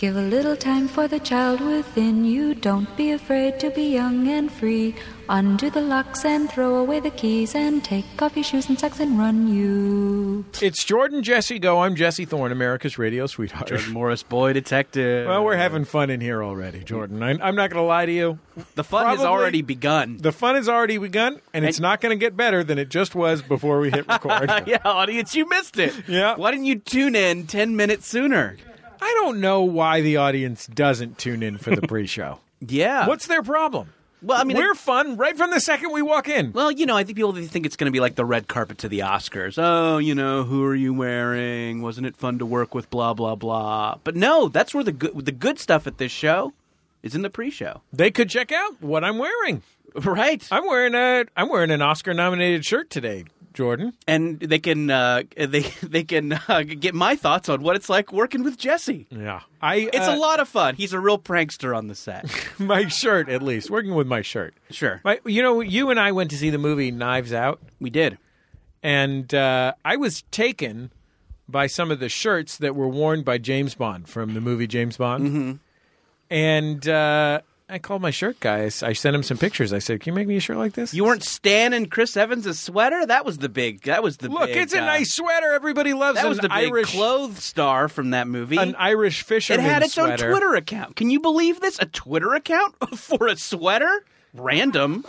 Give a little time for the child within you. Don't be afraid to be young and free. Undo the locks and throw away the keys and take off your shoes and socks and run you. It's Jordan Jesse Go. I'm Jesse Thorne, America's radio sweetheart. Jordan Morris, boy detective. Well, we're having fun in here already, Jordan. I'm not going to lie to you. The fun has already begun. The fun has already begun, and it's not going to get better than it just was before we hit record. Yeah, audience, you missed it. Yeah. Why didn't you tune in 10 minutes sooner? I don't know why the audience doesn't tune in for the pre-show. Yeah. What's their problem? Well, I mean, we're fun right from the second we walk in. Well, I think people think it's going to be like the red carpet to the Oscars. Oh, who are you wearing? Wasn't it fun to work with? Blah, blah, blah. But no, that's where the good stuff at this show is in the pre-show. They could check out what I'm wearing. Right. I'm wearing an Oscar-nominated shirt today, Jordan. And they can get my thoughts on what it's like working with Jesse. Yeah. It's a lot of fun. He's a real prankster on the set. My shirt, at least. Working with my shirt. Sure. You and I went to see the movie Knives Out. We did. And I was taken by some of the shirts that were worn by James Bond from the movie James Bond. Mm-hmm. And I called my shirt guy. I sent him some pictures. I said, "Can you make me a shirt like this?" You weren't Stan Chris Evans' sweater? That was the big. Look, it's a nice sweater. Everybody loves that was the Irish big clothes star from that movie. An Irish fisherman. It had its sweater. own Twitter account. Can you believe this? A Twitter account for a sweater? Random.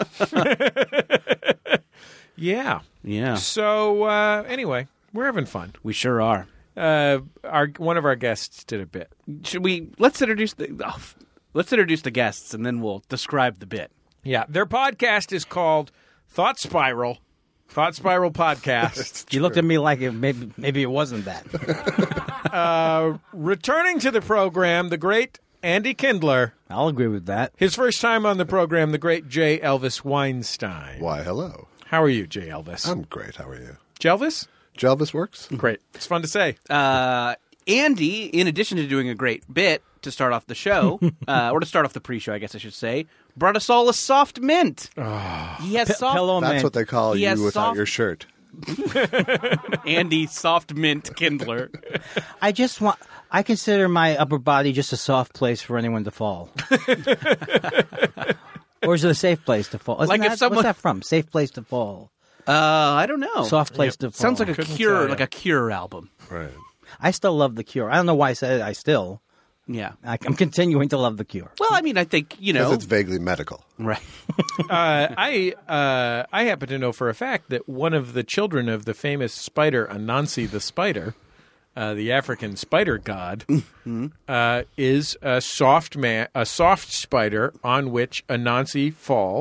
Yeah. Yeah. So anyway, we're having fun. We sure are. One of our guests did a bit. Should we? Let's introduce the guests, and then we'll describe the bit. Yeah, their podcast is called Thought Spiral Podcast. You looked at me like maybe it wasn't that. Returning to the program, the great Andy Kindler. I'll agree with that. His first time on the program, the great J. Elvis Weinstein. Why, hello. How are you, J. Elvis? I'm great. How are you? Jelvis? Jelvis works? Great. It's fun to say. Andy, in addition to doing a great bit to start off the show, or to start off the pre-show, I guess I should say, brought us all a soft mint. Oh. He has soft. Pillow That's mint. what they call He has you without soft- your shirt. Andy Soft Mint Kindler. I consider my upper body just a soft place for anyone to fall. Or is it a safe place to fall? What's that from? Safe place to fall. I don't know. Soft place to fall. Sounds like a Couldn't Cure, tell ya. like a Cure album. Right. I still love The Cure. I don't know why I said it. I still. Yeah. I'm continuing to love The Cure. Well, I mean, I think Because it's vaguely medical. right. I happen to know for a fact that one of the children of the famous spider, Anansi the spider, the African spider god, is a soft spider on whom Anansi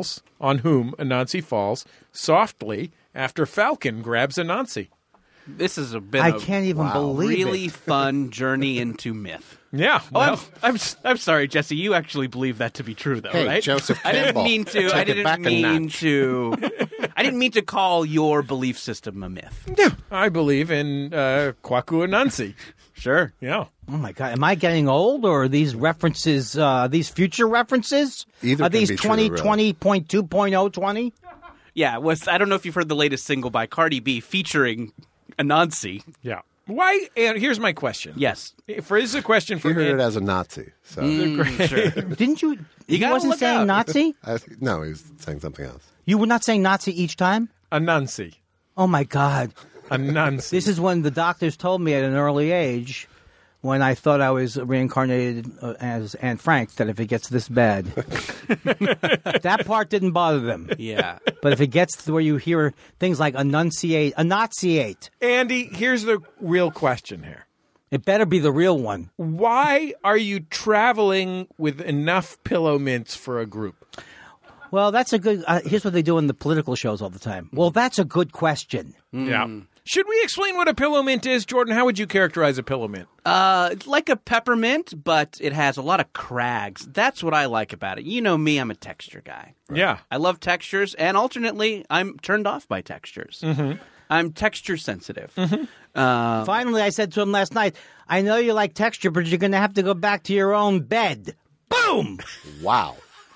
falls softly after Falcon grabs Anansi. This has been I can't even believe really it. fun journey into myth. Yeah. Oh, I'm sorry, Jesse. You actually believe that to be true, though, Hey, right? Joseph I didn't Campbell, mean to. take I it didn't back a mean notch. to. I didn't mean to call your belief system a myth. I believe in Kwaku Anansi. Sure. Yeah. Oh, my God. Am I getting old, or are these references, these future references? Either Are can these be true, 2020.2.020? Yeah. I don't know if you've heard the latest single by Cardi B featuring Anansi. Yeah. Why? And here's my question. Yes. This is a question for You heard Ed- it as a Nazi. So Sure. Didn't you? He gotta wasn't look saying out. Nazi? no, he was saying something else. You were not saying Nazi each time? Anansi. Oh, my God. Anansi. This is when the doctors told me at an early age, when I thought I was reincarnated as Anne Frank, that if it gets this bad. That part didn't bother them. Yeah. But if it gets to where you hear things like enunciate, Andy, here's the real question here. it better be the real one. Why are you traveling with enough pillow mints for a group? Well, that's a good... here's what they do in the political shows all the time. Well, that's a good question. Yeah. Should we explain what a pillow mint is, Jordan? How would you characterize a pillow mint? It's like a peppermint, but it has a lot of crags. That's what I like about it. You know me, I'm a texture guy. Yeah. I love textures, and alternately, I'm turned off by textures. Mm-hmm. I'm texture sensitive. Mm-hmm. Finally, I said to him last night, I know you like texture, but you're going to have to go back to your own bed. Boom! Wow.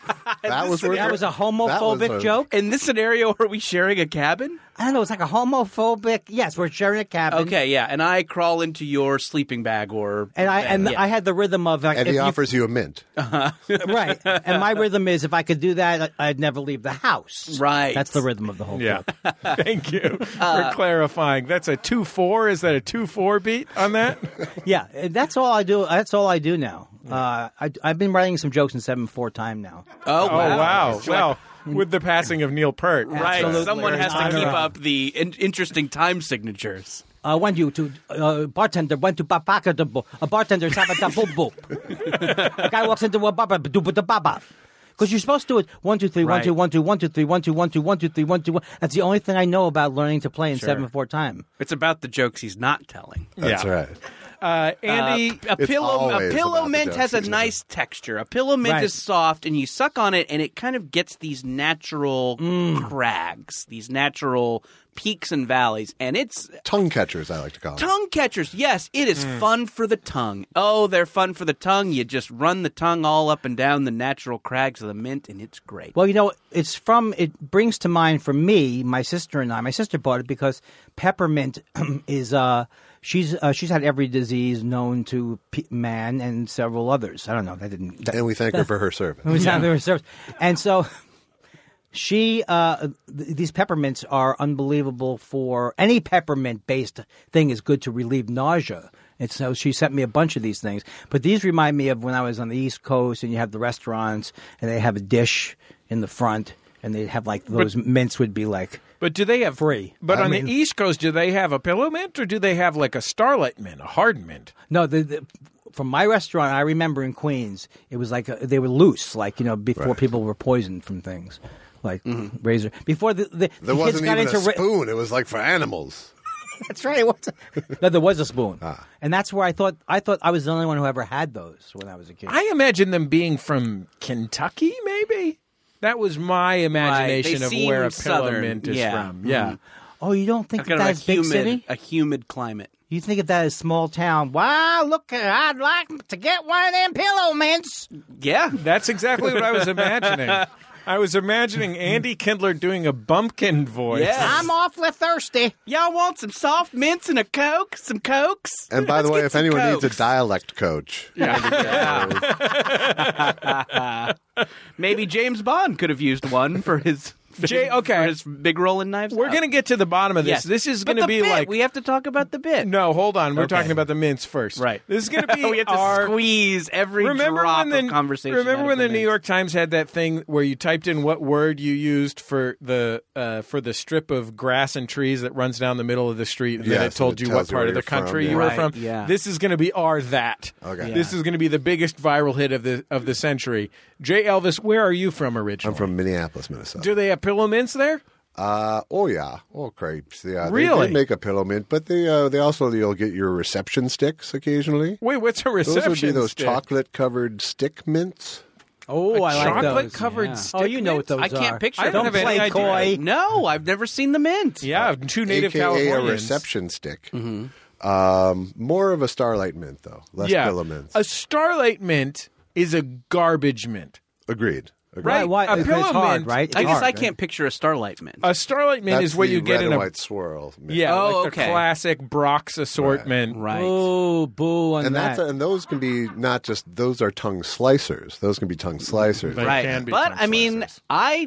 That was That was a homophobic joke? In this scenario, are we sharing a cabin? I don't know. It's like a homophobic. Yes, we're sharing a cabin. Okay, yeah, and I crawl into your sleeping bag or And yeah. I had the rhythm of And he offers you a mint. right. And my rhythm is if I could do that, I'd never leave the house. Right. That's the rhythm of the whole Yeah. joke. Thank you for clarifying. That's a 2/4. Is that a 2/4 beat on that? Yeah, that's all I do. That's all I do now. I've been writing some jokes in 7/4 time now. Oh, Oh, wow. It's Well, with the passing of Neil Peart. right. Absolutely. Someone has to Honor keep up. up the interesting time signatures. Went you to bartender went to babaka a bartender sabata boop boop. A guy walks into a baba doop baba. Because you're supposed to do it 1 2 3 1 2 1 2 1 2 3 1 2 1 2 1 2 3 1 2 1. That's the only thing I know about learning to play in 7/4 time. It's about the jokes he's not telling. That's Yeah. right. Andy, A It's pillow always pillow about the mint jokes has a he's nice texture. A pillow mint Right. is soft, and you suck on it, and it kind of gets these natural crags, these natural peaks and valleys, and it's Tongue catchers, I like to call them. tongue catchers. Yes, it is fun for the tongue. Oh, they're fun for the tongue. You just run the tongue all up and down the natural crags of the mint, and it's great. Well, it brings to mind for me, my sister and I. My sister bought it because peppermint is she's had every disease known to man and several others. I don't know. And we thank her for her service. And so these peppermints are unbelievable for any peppermint-based thing is good to relieve nausea. And so she sent me a bunch of these things. But these remind me of when I was on the East Coast and you have the restaurants and they have a dish in the front and they have like those mints would be like but do they have free. But I on mean- the East Coast, do they have a pillow mint or do they have like a Starlight mint, a hard mint? No, from my restaurant, I remember in Queens, it was like they were loose, like before Right. people were poisoned from things, like razor. Before the There kids wasn't got even into a spoon. It was like for animals. That's right. No, there was a spoon, and that's where I thought I was the only one who ever had those when I was a kid. I imagine them being from Kentucky, maybe? That was my imagination They of seem where a pillow southern, mint is yeah. from. Yeah. Oh, you don't think Kind that of that's big city? a humid climate. You think of that as small town? Wow, look, I'd like to get one of them pillow mints. Yeah. That's exactly what I was imagining. I was imagining Andy Kindler doing a bumpkin voice. Yes. I'm awfully thirsty. Y'all want some soft mints and a Coke? Some Cokes? And by the way, Let's if get some anyone needs Cokes. a dialect coach, Maybe James Bond could have used one for his Okay. for his big role in Knives We're Out. going to get to the bottom of this. Yes. This is But going to the be bit, like... we have to talk about the bit. No, hold on. We're Okay. talking about the mints first. Right. This is going to be we have to our... squeeze every Remember drop when of conversation. Remember out when of the New mints? York Times had that thing where you typed in what word you used for the strip of grass and trees that runs down the middle of the street, and then Yes, it told and it you tells what you part where of the you're from, country yeah. you were Right, from. yeah. This is going to be our that. Okay. This is going to be the biggest viral hit of the century. J. Elvis, where are you from originally? I'm from Minneapolis, Minnesota. Do they have pillow mints there? Oh yeah, all crepes. Yeah, Really? They make a pillow mint, but they also you'll get your reception sticks occasionally. Wait, what's a reception Those would be those stick? chocolate covered stick mints. Oh, I like those. Chocolate-covered Yeah. stick Oh, you know what mints? those I can't are. picture I them. don't Don't have any play idea. coy. No, I've never seen the mint. Yeah, two native AKA Californians. a reception stick. More of a Starlight mint though, less pillow mints. A Starlight mint is a garbage mint. Agreed. Right. Why? A Because pillow it's hard, mint- right? It's I guess hard, I right? can't picture a Starlight mint. A Starlight mint That's is what the you get red in and a white swirl. Mint. yeah, Oh, like the okay. classic Brock's assortment. Right. Oh, boo on And that. and those can be not just those are tongue slicers. Those can be tongue slicers. They Right. can be But tongue I mean, slicers.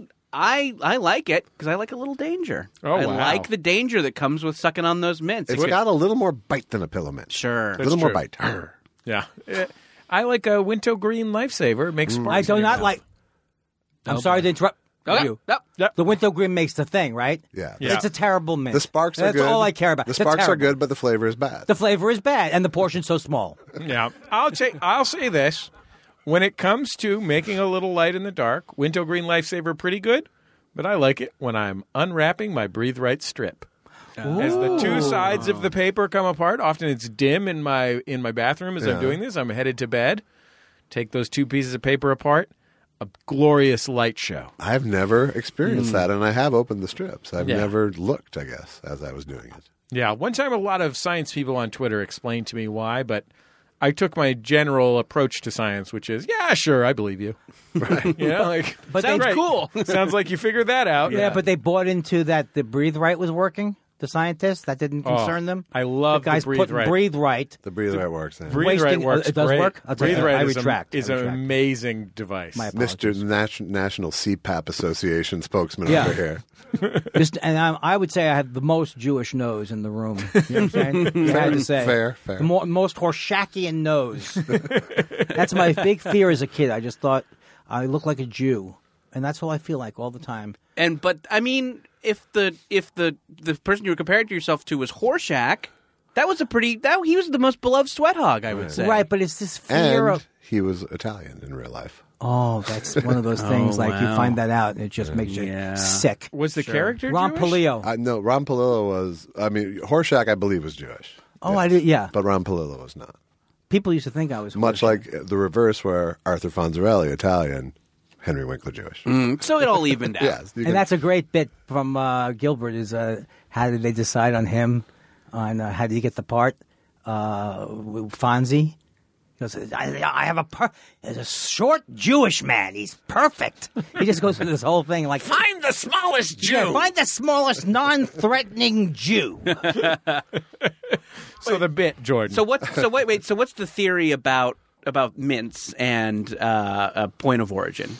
I like it because I like a little danger. Oh, I wow. like the danger that comes with sucking on those mints. It's got a little more bite than a pillow mint. Sure. A little more true. bite. Yeah. I like a Winto Green Lifesaver. It makes sparks. I do in your not mouth. like. I'm sorry to interrupt Okay. you. Yep. The Winter Green makes the thing, right? Yeah. Yeah. It's a terrible mint. The sparks are That's good. all I care about. The They're sparks are terrible. good, but the flavor is bad. The flavor is bad, and the portion's so small. Yeah. I'll say this. When it comes to making a little light in the dark, Winto Green Lifesaver pretty good, but I like it when I'm unwrapping my Breathe Right strip. As the two sides of the paper come apart, often it's dim in my bathroom as I'm Yeah. doing this. I'm headed to bed. Take those two pieces of paper apart. A glorious light show. I've never experienced that, and I have opened the strips. I've Yeah. never looked, I guess, as I was doing it. Yeah, one time a lot of science people on Twitter explained to me why, but I took my general approach to science, which is, yeah, sure, I believe you. Right. You know, like, But sounds they- cool. Sounds like you figured that out. Yeah, but they bought into that the breathe right was working. The scientists that didn't concern them. I love the guys the breathe put right. breathe right. The breathe right works. Then. Breathe Right wasting- works it does great. work? I'll tell Breathe you, Right I is, retract. is I an retract. amazing device. My Mr. apologies. National CPAP Association spokesman Yeah. over here. And I would say I have the most Jewish nose in the room. You know what I'm saying? I had to say. Fair. The most Horshakian nose. That's my big fear as a kid. I just thought I look like a Jew. And that's all I feel like all the time. But I mean, if the person you were comparing to yourself to was Horshack, that was he was the most beloved sweat hog, I would say. Right, but it's this fear And of... he was Italian in real life. Oh, that's one of those things. Like you wow. find that out and it just makes you Yeah. sick. Was the character Ron Jewish? Palillo. No, Ron Palillo was. I mean, Horshack, I believe, was Jewish. Oh, I did. Yeah, But Ron Palillo was not. people used to think I was Much Horshack. like the reverse, where Arthur Fonzarelli, Italian, Henry Winkler, Jewish. So it all evened out. Yes, you And can- that's a great bit from Gilbert. Is how did they decide on him? On how did he get the part? Fonzie. He goes, I have there's a short Jewish man. He's perfect. He just goes through this whole thing like, Find the smallest Jew. yeah, find the smallest non-threatening Jew. So the bit, Jordan. So wait. So what's the theory about mints and point of origin?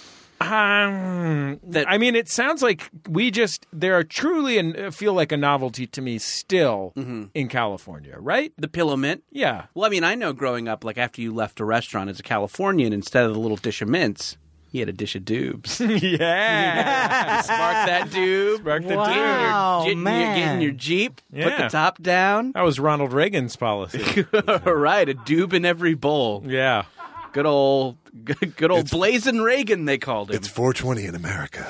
I mean, it sounds like there are truly and feel like a novelty to me still in California, right? The pillow mint? Yeah. Well, I mean, I know growing up, like after you left a restaurant as a Californian, instead of the little dish of mints, you had a dish of dubes. Yeah. Spark that doob. Spark the Wow, Get in man. your Jeep. Put Yeah. the top down. That was Ronald Reagan's policy. All right, a doob in every bowl. Yeah. Good old Blazing Reagan, they called him. It's 420 in America.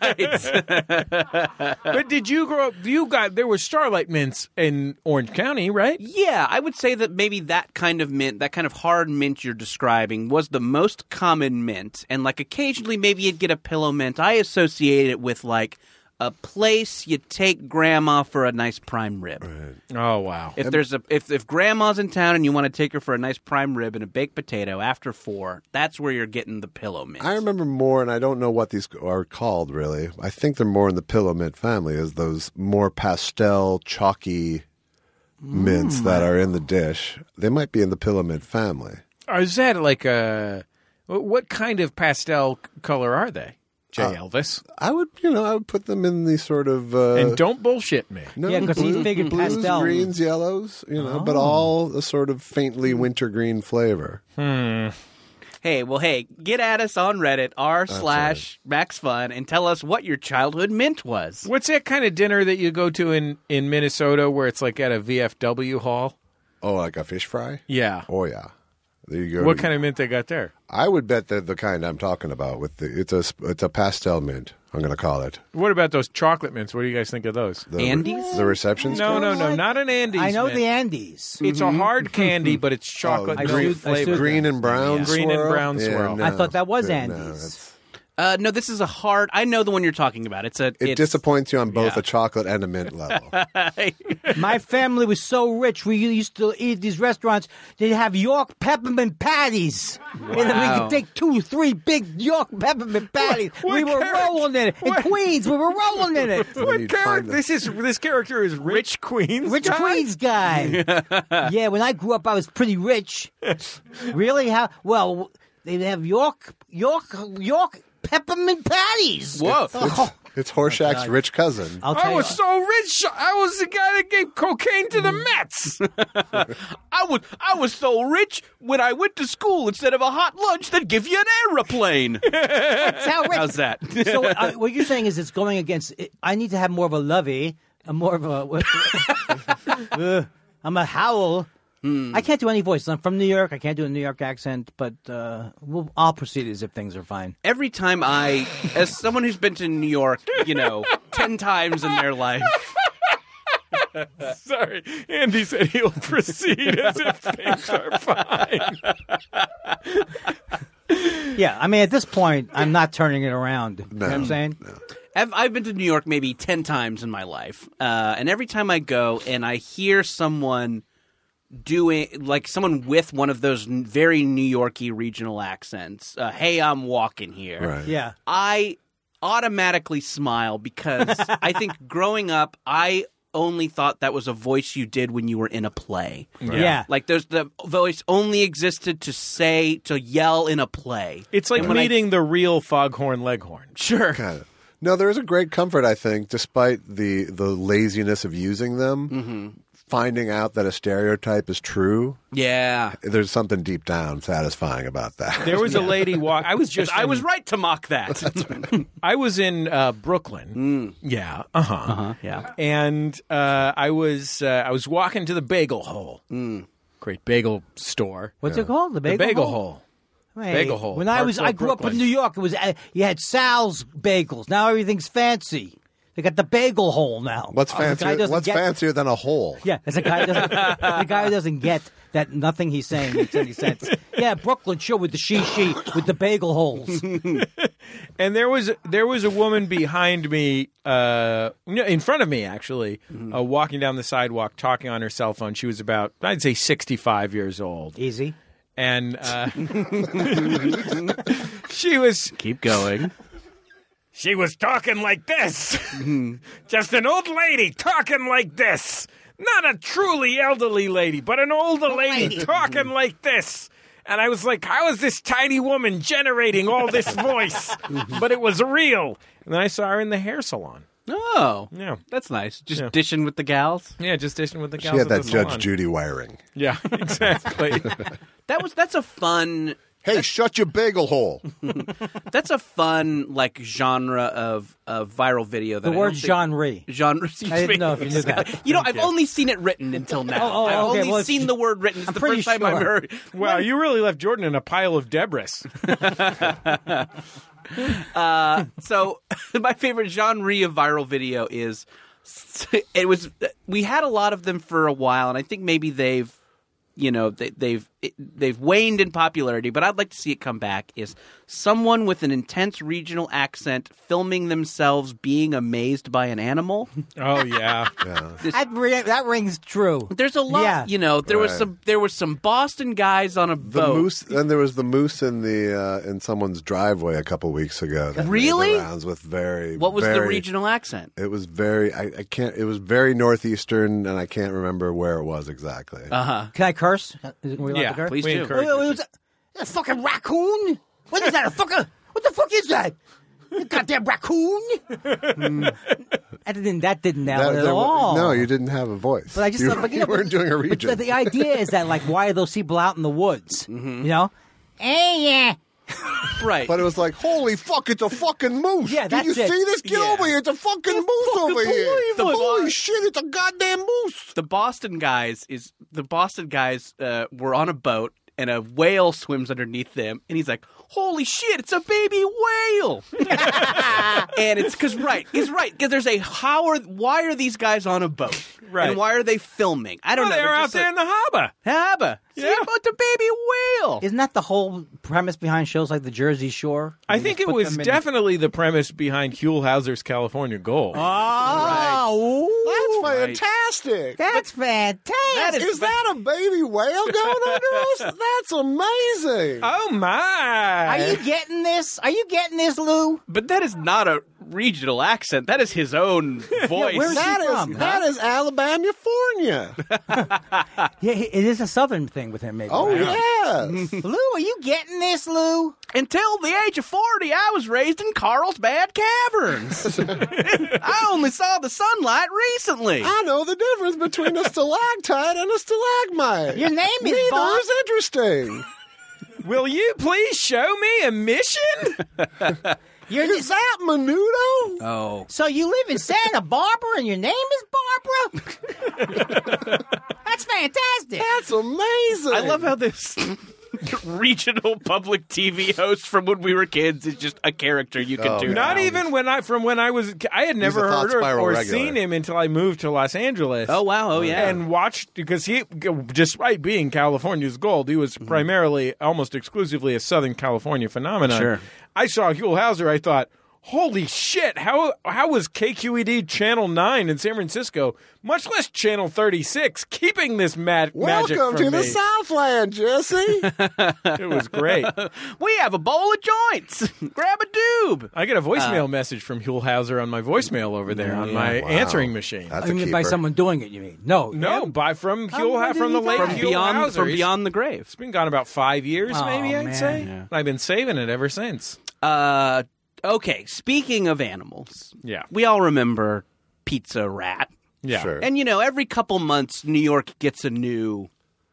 But did you grow up? There were Starlight Mints in Orange County, right? Yeah, I would say that maybe that kind of mint, that kind of hard mint you're describing, was the most common mint. And like occasionally maybe you'd get a pillow mint. I associate it with like a place you take grandma for a nice prime rib. Oh, wow. If grandma's in town and you want to take her for a nice prime rib and a baked potato after 4, that's where you're getting the pillow mint. I remember more, and I don't know what these are called really. I think they're more in the pillow mint family, as those more pastel, chalky mints that are in the dish. They might be in the pillow mint family. Is that like what kind of pastel color are they, Jay Elvis? I would put them in the sort of And don't bullshit me. no, Yeah, 'cause he figured blues, pastel. greens, yellows, but all a sort of faintly wintergreen flavor. Hey, get at us on Reddit, r/MaxFun, and tell us what your childhood mint was. What's that kind of dinner that you go to in Minnesota where it's like at a VFW hall? Oh, like a fish fry? Yeah. Oh yeah. There you go. What kind of mint they got there? I would bet that the kind I'm talking about it's a pastel mint. I'm going to call it. What about those chocolate mints? What do you guys think of those? The, Andes? The reception. No, store? not an Andes. I know mint. the Andes. It's a hard candy, but it's chocolate I milk stood- I flavor. stood- Green and brown Yeah. Green and swirl? brown swirl. no. I thought that was No, Andes. it's- No, this is a hard. I know the one you're talking about. It disappoints you on both Yeah. a chocolate and a mint level. My family was so rich. We used to eat at these restaurants. They'd have York peppermint patties. And then we could take 2, 3 big York peppermint patties. What we were character- rolling in it. In what- Queens, we were rolling in it. When What you'd character? find This character is Rich Queens. Rich guy? Queens guy. Yeah, when I grew up, I was pretty rich. Really? How? Well, they'd have York peppermint patties. Whoa. Oh, It's Horshack's rich cousin. I'll tell I you. was so rich. I was the guy that gave cocaine to the Mets. I was so rich when I went to school. Instead of a hot lunch, they'd give you an aeroplane. That's how rich. How's that? So what you're saying is it's going against. I need to have more of a lovey, more of a. I'm a howl. I can't do any voice. I'm from New York. I can't do a New York accent, but I'll proceed as if things are fine. Every time as someone who's been to New York, 10 times in their life. Sorry, Andy said he'll proceed as if things are fine. Yeah, I mean, at this point, I'm not turning it around. You know what I'm saying? I've been to New York maybe 10 times in my life. And every time I go and I hear someone doing like someone with one of those very New Yorky regional accents. Hey, I'm walking here. Right. Yeah. I automatically smile because I think growing up, I only thought that was a voice you did when you were in a play. Yeah. Like the voice only existed to yell in a play. It's like And when I- meeting the real Foghorn Leghorn. Sure. Kind of. No, there is a great comfort, I think, despite the laziness of using them. Finding out that a stereotype is true, Yeah. there's something deep down satisfying about that. There was a lady I was right to mock that. I was in Brooklyn. Yeah. Yeah. And I was walking to the Bagel Hole. Great bagel store. What's it called? The The Bagel, Bagel Hole. Hey, Bagel Hole, When I Park grew Slope, up in Brooklyn. New York, it was you had Sal's Bagels. Now everything's fancy. They got the Bagel Hole now. What's The guy fancier? doesn't What's get- fancier than a hole? Yeah, that's a guy. The guy who doesn't get that nothing he's saying makes any sense. Yeah, Brooklyn, sure, with the she with the bagel holes. And there was a woman behind me, in front of me actually, walking down the sidewalk, talking on her cell phone. She was about, I'd say, 65 years old, Easy. and she was Keep going. She was talking like this. Just an old lady talking like this. Not a truly elderly lady, but an older lady talking like this. And I was like, how is this tiny woman generating all this voice? But it was real. And then I saw her in the hair salon. Oh. Yeah. That's nice. Just Yeah. dishing with the gals. Yeah, just dishing with the gals She had at that the Judge salon. Judy wiring. Yeah, exactly. That's a fun Hey, shut your bagel hole. That's a fun like genre of viral video. That The I word don't think- genre. Excuse I didn't me. know if you knew that. You know, I've only seen it written until now. Oh, I've okay, only well, seen the word written. It's I'm the pretty first time I've sure. heard. Wow, you really left Jordan in a pile of debris. So my favorite genre of viral video is we had a lot of them for a while, and I think maybe they've waned in popularity, but I'd like to see it come back, is someone with an intense regional accent filming themselves being amazed by an animal. Oh, yeah. That rings true. There's a lot, Yeah. there was some Boston guys on a The boat. moose, and there was the moose in the in someone's driveway a couple weeks ago. That Really? made the rounds with What was the very- regional accent? It was very. I can't. It was very northeastern, and I can't remember where it was exactly. Uh-huh. Can I curse? Are we allowed Yeah, to curse? please we do. encourage Wait, it. was that a fucking raccoon? What is that? What the fuck is that? A goddamn raccoon? That didn't nail it at all. No, you didn't have a voice. But I just you, thought, you weren't doing a region. But the idea is that, like, why are those people out in the woods? You know? Hey, Right. But it was like, holy fuck, it's a fucking moose. Yeah, Did you that's it. see this? Get Yeah. over here. It's a fucking moose over here. Holy shit, it's a goddamn moose. The Boston guys were on a boat and a whale swims underneath them, and he's like, holy shit, it's a baby whale. And it's because there's why are these guys on a boat? Right. And why are they filming? I don't Oh, know. they were They're out just there in the harbor. harbor. See Yeah. about the baby whale. Isn't that the whole premise behind shows like the Jersey Shore? I They think just it put was them in- definitely the premise behind Huell Hauser's California Gold. Oh, That's fantastic. that's fantastic. Is that a baby whale going under us? That's amazing. Oh, my. Are you getting this? Are you getting this, Lou? But that is not a regional accent. That is his own voice. where's That he is from, that is Alabama. Yeah, it is a southern thing with him, maybe. Oh right? yes. Lou, are you getting this, Lou? Until the age of 40, I was raised in Carlsbad Caverns. I only saw the sunlight recently. I know the difference between a stalactite and a stalagmite. Your name is Neither Bob. is interesting. Will you please show me a mission? Is that Menudo? Oh. So you live in Santa Barbara and your name is Barbara? That's fantastic. That's amazing. I love how this regional public TV host from when we were kids is just a character you can do. Not even when I had never a Thought heard Spiral or regular. seen him until I moved to Los Angeles. Oh, wow. Oh, yeah. And watched, because he, despite being California's gold, he was primarily, almost exclusively a Southern California phenomenon. Sure. I saw Huell Hauser, I thought, holy shit, how was KQED Channel 9 in San Francisco, much less Channel 36, keeping this magic Welcome from to me? the Southland, Jesse. It was great. We have a bowl of joints. Grab a doob. I get a voicemail message from Hulhauser on my voicemail over there on my answering machine. That's I a mean, by keeper. someone doing it, you mean? No. No, from When the did late he die? Hulhauser. From beyond the grave. It's been gone about 5 years, Oh, maybe, I'd man. say. Yeah. And I've been saving it ever since. Okay, speaking of animals, Yeah. we all remember Pizza Rat. Yeah. Sure. And, every couple months, New York gets a new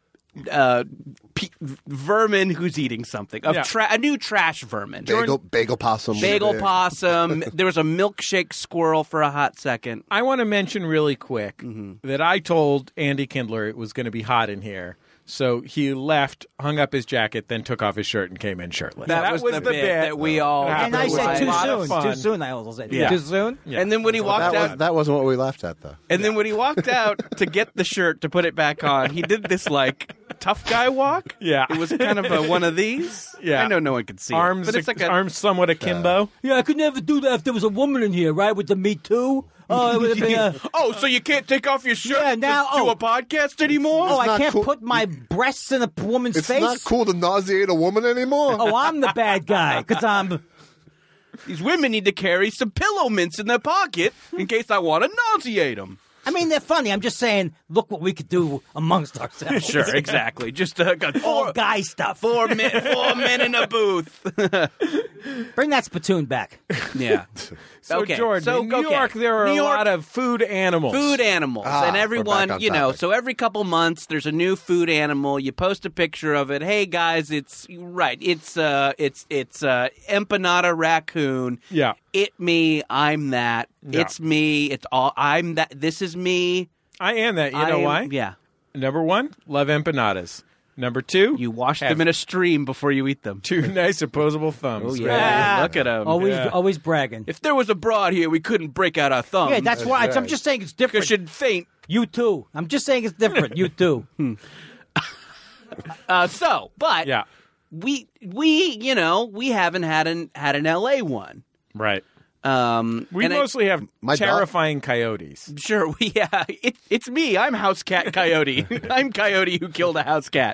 vermin who's eating something. A new trash vermin. Bagel possum. was Bagel big. possum. There was a milkshake squirrel for a hot second. I want to mention really quick Mm-hmm. that I told Andy Kindler it was going to be hot in here. So he left, hung up his jacket, then took off his shirt and came in shirtless. That was the bit that we all. And I It was said a too lot of soon. fun. Too soon, I also said. Yeah. Too soon? And then when he walked out, That wasn't what we left at, though. and then when he walked out to get the shirt to put it back on, he did this tough guy walk. Yeah. It was kind of one of these. Yeah. I know no one could see Arms, it, but it's like a arms somewhat akimbo. Yeah, I could never do that if there was a woman in here, right? With the Me Too. Oh, it would have been. Oh, so you can't take off your shirt Yeah, now- to do oh. a podcast anymore? Oh, I not can't cool. put my breasts in a woman's It's face. not cool to nauseate a woman anymore. Oh, I'm the bad guy because I'm. These women need to carry some pillow mints in their pocket in case I want to nauseate them. I mean, they're funny. I'm just saying, look what we could do amongst ourselves. Sure, exactly. Just got All guy stuff. four men in a booth. Bring that spittoon back. Yeah. So, Okay, Jordan, so, in New okay. York, there are New a York- lot of food animals. Food animals, and we're back everyone, on topic. so every couple months there's a new food animal. You post a picture of it. Hey guys, it's empanada raccoon. Yeah. Me, I'm that. Yeah. It's me. It's all. I'm that. This is me. I am that. You know why? Yeah. Number one, love empanadas. Number two, You wash have them in a stream before you eat them. two nice opposable thumbs. Oh right? yeah, look at them. Always bragging. If there was a broad here, we couldn't break out our thumbs. Yeah, that's why. I'm right. just saying it's because different. you'd faint. You too. I'm just saying it's different. You too. But Yeah. we haven't had an LA one. Right. We and mostly have My dog- terrifying coyotes. Sure, it's me. I'm House Cat Coyote. I'm Coyote who killed a house cat.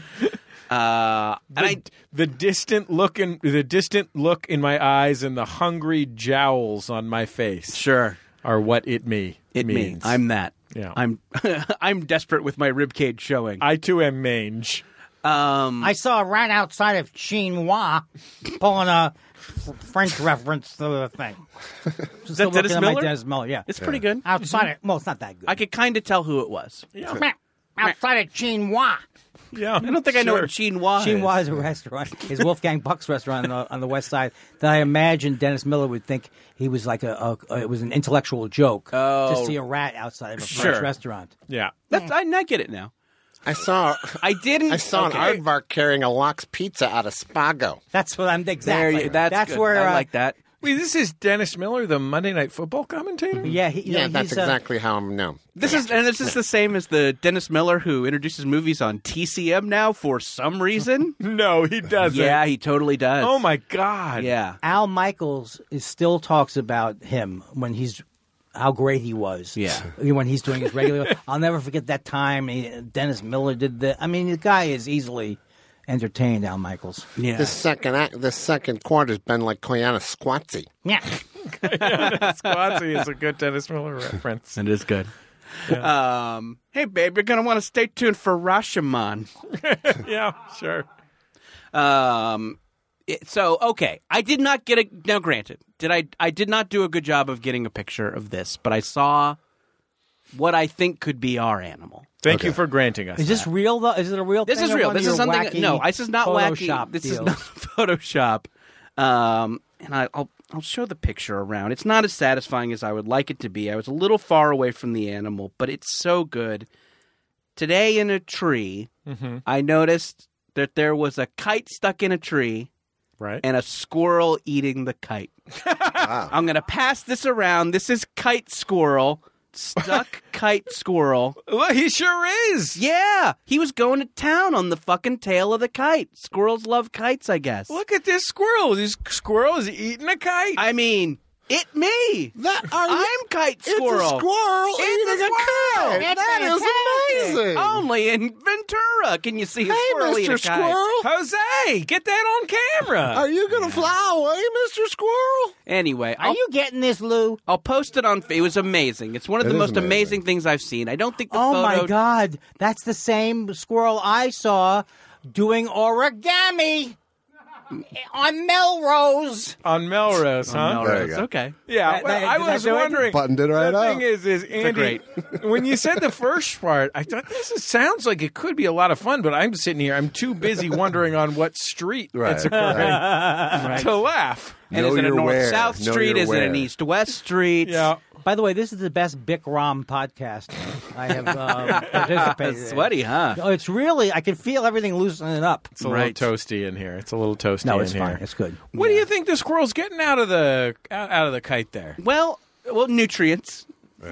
The distant look in my eyes and the hungry jowls on my face Sure, are what it means. I'm that. Yeah. I'm desperate with my ribcage showing. I too am mange. I saw right outside of Chinois pulling a French reference to the thing. Is that Dennis Miller? Dennis Miller, yeah. It's pretty good. Outside of, well, it's not that good. I could kind of tell who it was. Outside of Chinois. Yeah. I don't think I know what chinois is. Chinois is a restaurant. It's Wolfgang Puck's restaurant on the west side. That I imagine Dennis Miller would think he was like it was an intellectual joke to see a rat outside of a French Sure. restaurant. Yeah. I get it now. I saw I didn't. an aardvark carrying a Lox pizza out of Spago. That's what I'm exactly. That's good. where I like that. Wait, this is Dennis Miller, the Monday Night Football commentator? Yeah, That's he's, exactly how I'm known. This is the same as the Dennis Miller who introduces movies on TCM now for some reason. No, he doesn't. Yeah, he totally does. Oh, my God. Yeah. Al Michaels still talks about him when he's how great he was. Yeah. When he's doing his regular. I'll never forget that time Dennis Miller did that. I mean, the guy is easily entertained, Al Michaels. Yeah. This second quarter's been like Koyana Squatsy. Yeah. Squatsy is a good Dennis Miller reference. It is good. Hey, babe, you're going to want to stay tuned for Rashomon. Yeah, sure. So, okay, I did not get a... Now, granted, I did not do a good job of getting a picture of this, but I saw what I think could be our animal. Thank you for granting us Is this real, though? Is it a real This thing? is or real. one This of is your something... wacky No, this is not wacky. Photoshop This is deals? not Photoshop. And I'll show the picture around. It's not as satisfying as I would like it to be. I was a little far away from the animal, but it's so good. Today in a tree, I noticed that there was a kite stuck in a tree right? and a squirrel eating the kite. I'm going to pass this around. This is Kite Squirrel. stuck kite squirrel. Well, he sure is. Yeah, he was going to town on the fucking tail of the kite. Squirrels love kites, I guess. Look at this squirrel. This squirrel is eating a kite. I mean, me. I'm kite squirrel. It's a squirrel It's eating a squirrel. a kite. That is amazing. Only in Ventura can you see a Hey, squirrel eat a Mr. kite. Squirrel. Jose, get that on camera. Are you going to fly away, Mr. Squirrel? Anyway, Are you getting this, Lou? I'll post it on. It was amazing. It's one of It the is most amazing. amazing things I've seen. I don't think the Oh photo. my God, that's the same squirrel I saw doing origami on Melrose. On Melrose, huh? No, There you it's go. okay. Yeah, That- I did that was do it? wondering. Buttoned it right the up. thing is Andy, when you said the first part, I thought sounds like it could be a lot of fun, but I'm sitting here, I'm too busy wondering on what street Right. it's occurring to laugh. And Know is it a your where. north-south Know street? your Is it an where. east-west street? Yeah. By the way, this is the best Bic Rom podcast I have participated in. Sweaty, huh? Oh, it's really, I can feel everything loosening up. It's a Right. little toasty in here. It's a little toasty No, in it's here. fine. It's good. What do you think the squirrel's getting out of the kite there? Well, nutrients.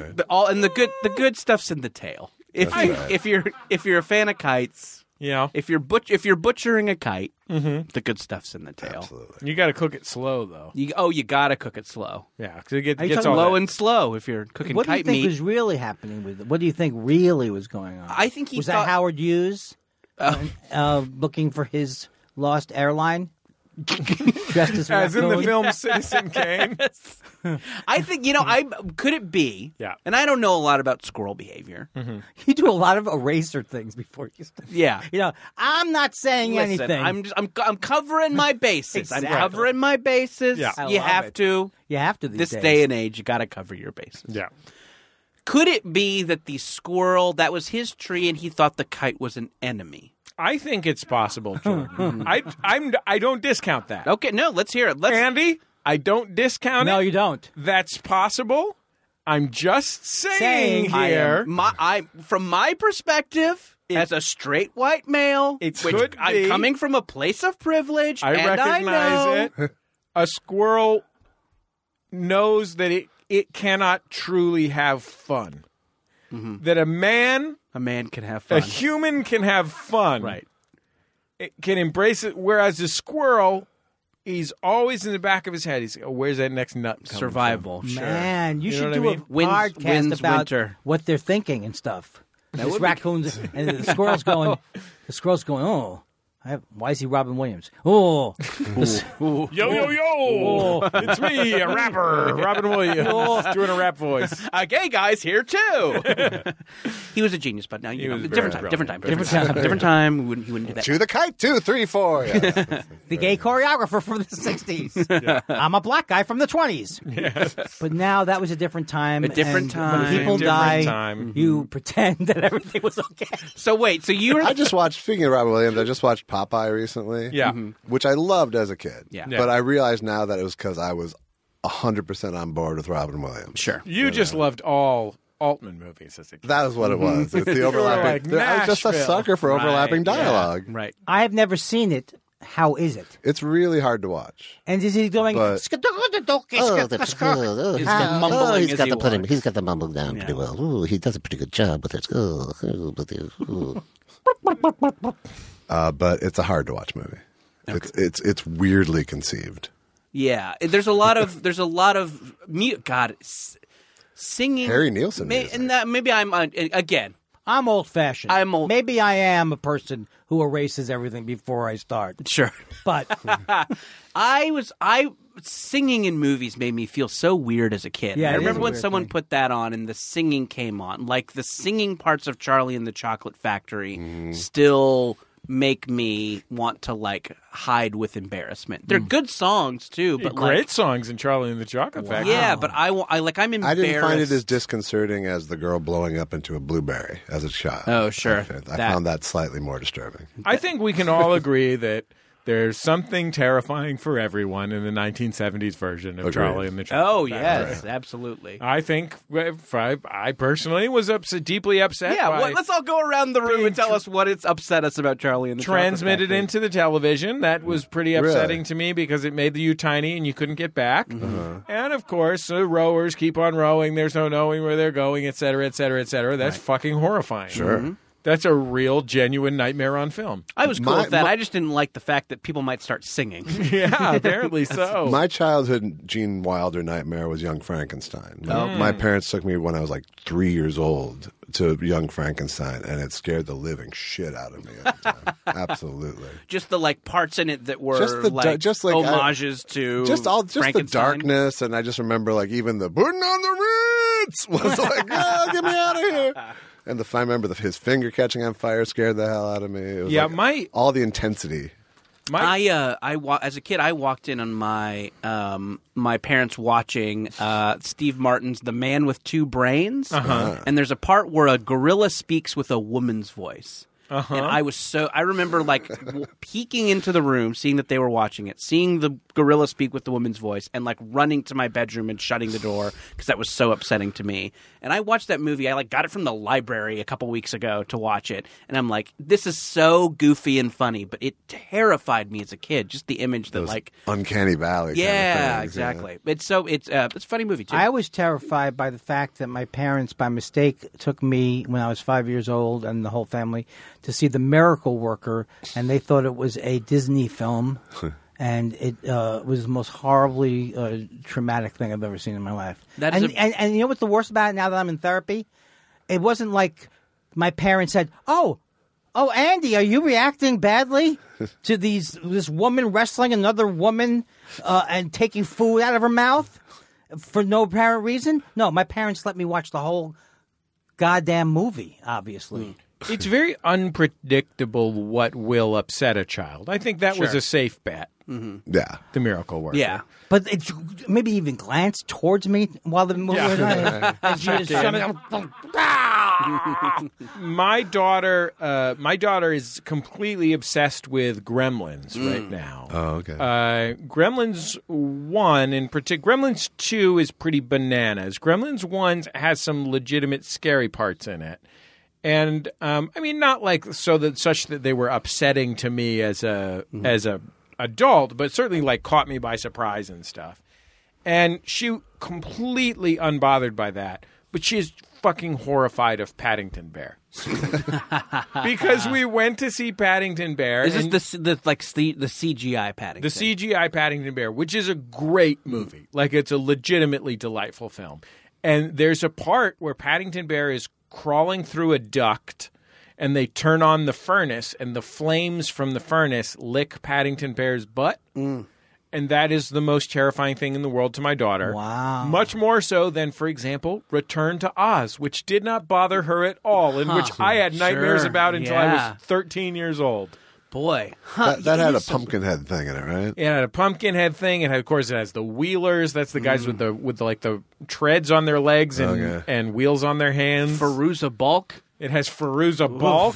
The good stuff's in the tail. If you're a fan of kites, Yeah. if you're butchering a kite, the good stuff's in the tail. Absolutely. You got to cook it slow, though. You gotta cook it slow. Yeah, because it gets Are you all talking Low that- and slow if you're cooking What do you kite think meat. was really happening with it? What do you think really was going on? I think he was thought- that Howard Hughes looking for his lost airline? Dressed as As in the raccoon? film Citizen Kane. I think could it be? Yeah. And I don't know a lot about squirrel behavior. You do a lot of eraser things before you start. Yeah. You know, I'm not saying Listen, anything. I'm covering my bases. I'm Exactly. covering my bases. Yeah. I You love have it. to. You have to these This days. day and age, you got to cover your bases. Yeah. Could it be that the squirrel, that was his tree, and he thought the kite was an enemy? I think it's possible, Jordan. I don't discount that. Okay, no, let's hear it. Andy, I don't discount No, it. you don't. That's possible. I'm just saying Saying. here. From my perspective, as a straight white male, It which could I'm be. coming from a place of privilege, I and recognize know, it. A squirrel knows that it cannot truly have fun. That a man, a man can have a fun. human can have fun. Right. It can embrace it, whereas a squirrel, he's always in the back of his head. He's where's that next nut coming Survival. from? Sure. Man, you You know should what do I mean? a Winds- podcast winds about winter. what they're thinking and stuff. This would be- raccoons and the squirrel's going. The squirrel's going. Oh, why is he Robin Williams? Oh, Yo, yo, yo! It's me, a rapper, Robin Williams, doing a rap voice. Gay guy's here too. He was a genius, but now you know, was different very time. brilliant. Different time. He wouldn't do that. Chew the kite, 2, 3, 4. Yeah. the gay choreographer from the 60s. I'm a black guy from the 20s. Yes. But now that was a different time. A different and time. When people Different die, time. you pretend that everything was okay. So wait, so you were I just watched, speaking of Robin Williams, I just watched Popeye recently. Yeah. Which I loved as a kid. Yeah. But I realized now that it was because I was 100% on board with Robin Williams. sure. You just loved all Altman movies as a kid. That is what it was. It's the were overlapping. like I was just a Nashville. sucker for overlapping Right, yeah. dialogue. Right. I have never seen it. How is it? It's really hard to watch. And is he going? But- Oh, He's got mumbling he's as got he to put him. walks. He's got to mumble down pretty well. Ooh, he does a pretty good job with it. But it's a hard to watch movie. It's weirdly conceived. Yeah, there's a lot of singing. Harry Nilsson music. And that maybe I'm again. I'm old fashioned. I'm old- Maybe I am a person who erases everything before I start. Sure. But I singing in movies made me feel so weird as a kid. Yeah, I it is remember a when weird someone thing. put that on and the singing came on. Like the singing parts of Charlie and the Chocolate Factory still make me want to like hide with embarrassment. They're good songs too, but Great like, songs in Charlie and the Chocolate Factory. yeah, but I'm embarrassed. I didn't find it as disconcerting as the girl blowing up into a blueberry as a child. Oh, sure. I found that slightly more disturbing. I think we can all agree that There's something terrifying for everyone in the 1970s version of Charlie and the Chocolate Factory. yes, absolutely. I think I personally was deeply upset. Yeah, by let's all go around the room and tell us what it's upset us about Charlie and the transmitted Chocolate Factory. into the television. That was pretty upsetting to me because it made you tiny and you couldn't get back. And of course, the rowers keep on rowing. There's no knowing where they're going, et cetera, et cetera, et cetera. That's fucking horrifying. Sure. That's a real, genuine nightmare on film. I was cool with that. I just didn't like the fact that people might start singing. Yeah, apparently so. My childhood Gene Wilder nightmare was Young Frankenstein. My parents took me when I was like 3 years old to Young Frankenstein, and it scared the living shit out of me at the time. Absolutely. Just the parts in it that were just like homages to just the Frankenstein. darkness, and I just remember even the putting on the Ritz was like, oh, get me out of here. And I remember his finger catching on fire scared the hell out of me. It was all the intensity. As a kid, I walked in on my my parents watching Steve Martin's The Man with Two Brains, and there's a part where a gorilla speaks with a woman's voice. And I remember peeking into the room, seeing that they were watching it, seeing the gorilla speak with the woman's voice, and running to my bedroom and shutting the door because that was so upsetting to me. And I watched that movie. I got it from the library a couple weeks ago to watch it, and I'm like, this is so goofy and funny, but it terrified me as a kid. Just the image that Those Uncanny Valley. Yeah, kind of things, exactly. Yeah. It's a funny movie too. I was terrified by the fact that my parents, by mistake, took me when I was 5 years old and the whole family to see The Miracle Worker, and they thought it was a Disney film, and it was the most horribly traumatic thing I've ever seen in my life. And you know what's the worst about it now that I'm in therapy? It wasn't like my parents said, Oh, Andy, are you reacting badly to this woman wrestling another woman and taking food out of her mouth for no apparent reason? No, my parents let me watch the whole goddamn movie, obviously. It's very unpredictable what will upset a child. I think that was a safe bet. Mm-hmm. Yeah. The Miracle Worker. Yeah. But it's maybe even glance towards me while the movie was on. And she was My daughter is completely obsessed with Gremlins right now. Oh, okay. Gremlins 1 in particular. Gremlins 2 is pretty bananas. Gremlins 1 has some legitimate scary parts in it. And not such that they were upsetting to me as a adult, but certainly caught me by surprise and stuff. And she completely unbothered by that, but she is fucking horrified of Paddington Bear. Because we went to see Paddington Bear. Is this the CGI Paddington? The CGI Paddington Bear, which is a great movie. It's a legitimately delightful film. And there's a part where Paddington Bear is crawling through a duct, and they turn on the furnace, and the flames from the furnace lick Paddington Bear's butt. And that is the most terrifying thing in the world to my daughter. Wow. Much more so than, for example, Return to Oz, which did not bother her at all, in which I had nightmares about until I was 13 years old. Boy. That had a Pumpkinhead thing in it, right? It had a Pumpkinhead thing. Of course, it has the Wheelers. That's the guys with the treads on their legs and wheels on their hands. Fairuza Balk. It has Fairuza Balk.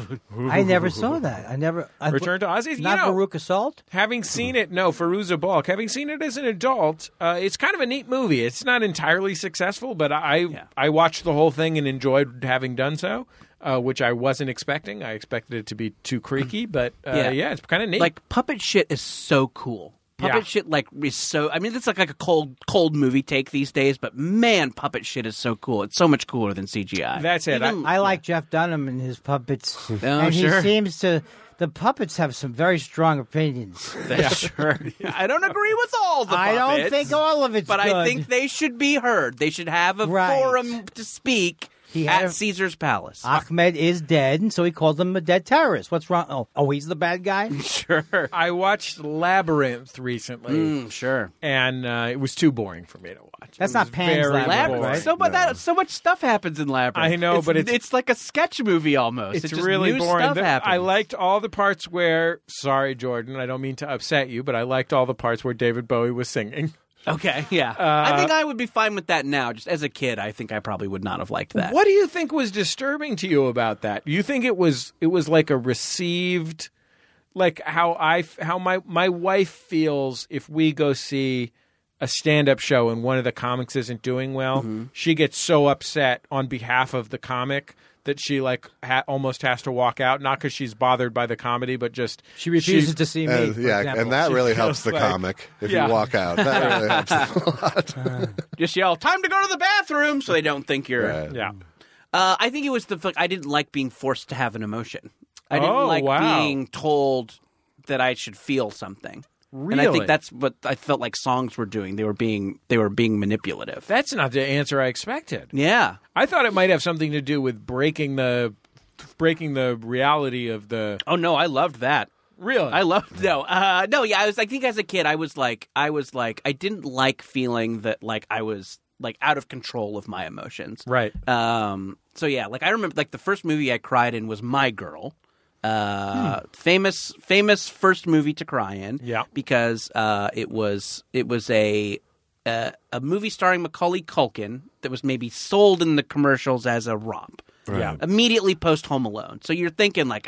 I never saw that. Return to Oz. Not Veruca Salt? Having seen it, no, Fairuza Balk. Having seen it as an adult, it's kind of a neat movie. It's not entirely successful, but I watched the whole thing and enjoyed having done so. Which I wasn't expecting. I expected it to be too creaky, but it's kind of neat. Puppet shit is so cool. Puppet shit is so. I mean, it's like a cold movie take these days, but man, puppet shit is so cool. It's so much cooler than CGI. That's it. I like Jeff Dunham and his puppets. And he seems to. The puppets have some very strong opinions. Sure. I don't agree with all the puppets. I don't think all of it's but good. I think they should be heard. They should have a forum to speak. At Caesar's Palace. Ahmed is dead, and so he called him a dead terrorist. What's wrong? Oh, he's the bad guy? Sure. I watched Labyrinth recently. Sure. And it was too boring for me to watch. That's not Pan's Labyrinth, right? So much stuff happens in Labyrinth. I know, but it's like a sketch movie almost. It's really boring. I liked liked all the parts where, sorry, Jordan, I don't mean to upset you, but I liked all the parts where David Bowie was singing. Okay, yeah. I think I would be fine with that now. Just as a kid, I think I probably would not have liked that. What do you think was disturbing to you about that? Do you think it was like a received like how my wife feels if we go see a stand-up show and one of the comics isn't doing well, she gets so upset on behalf of the comic that she like almost has to walk out, not because she's bothered by the comedy, but just She refuses to see me. And, for yeah, example. and that She really feels helps the like- comic if Yeah. you walk out. That really helps a lot. Just yell, "Time to go to the bathroom," so they don't think you're. Right. yeah. I think it was I didn't like being forced to have an emotion. I didn't Oh, like wow. being told that I should feel something. Really? And I think that's what I felt like songs were doing. They were being manipulative. That's not the answer I expected. Yeah. I thought it might have something to do with breaking the reality of the. Oh no, I loved that. Really, I loved no. Yeah. I think as a kid, I was like, I didn't like feeling that like I was like out of control of my emotions. right. So yeah, like I remember like the first movie I cried in was My Girl. Famous first movie to cry in. Yeah. Because it was a movie starring Macaulay Culkin that was maybe sold in the commercials as a romp. Yeah. Immediately post Home Alone. So you're thinking like,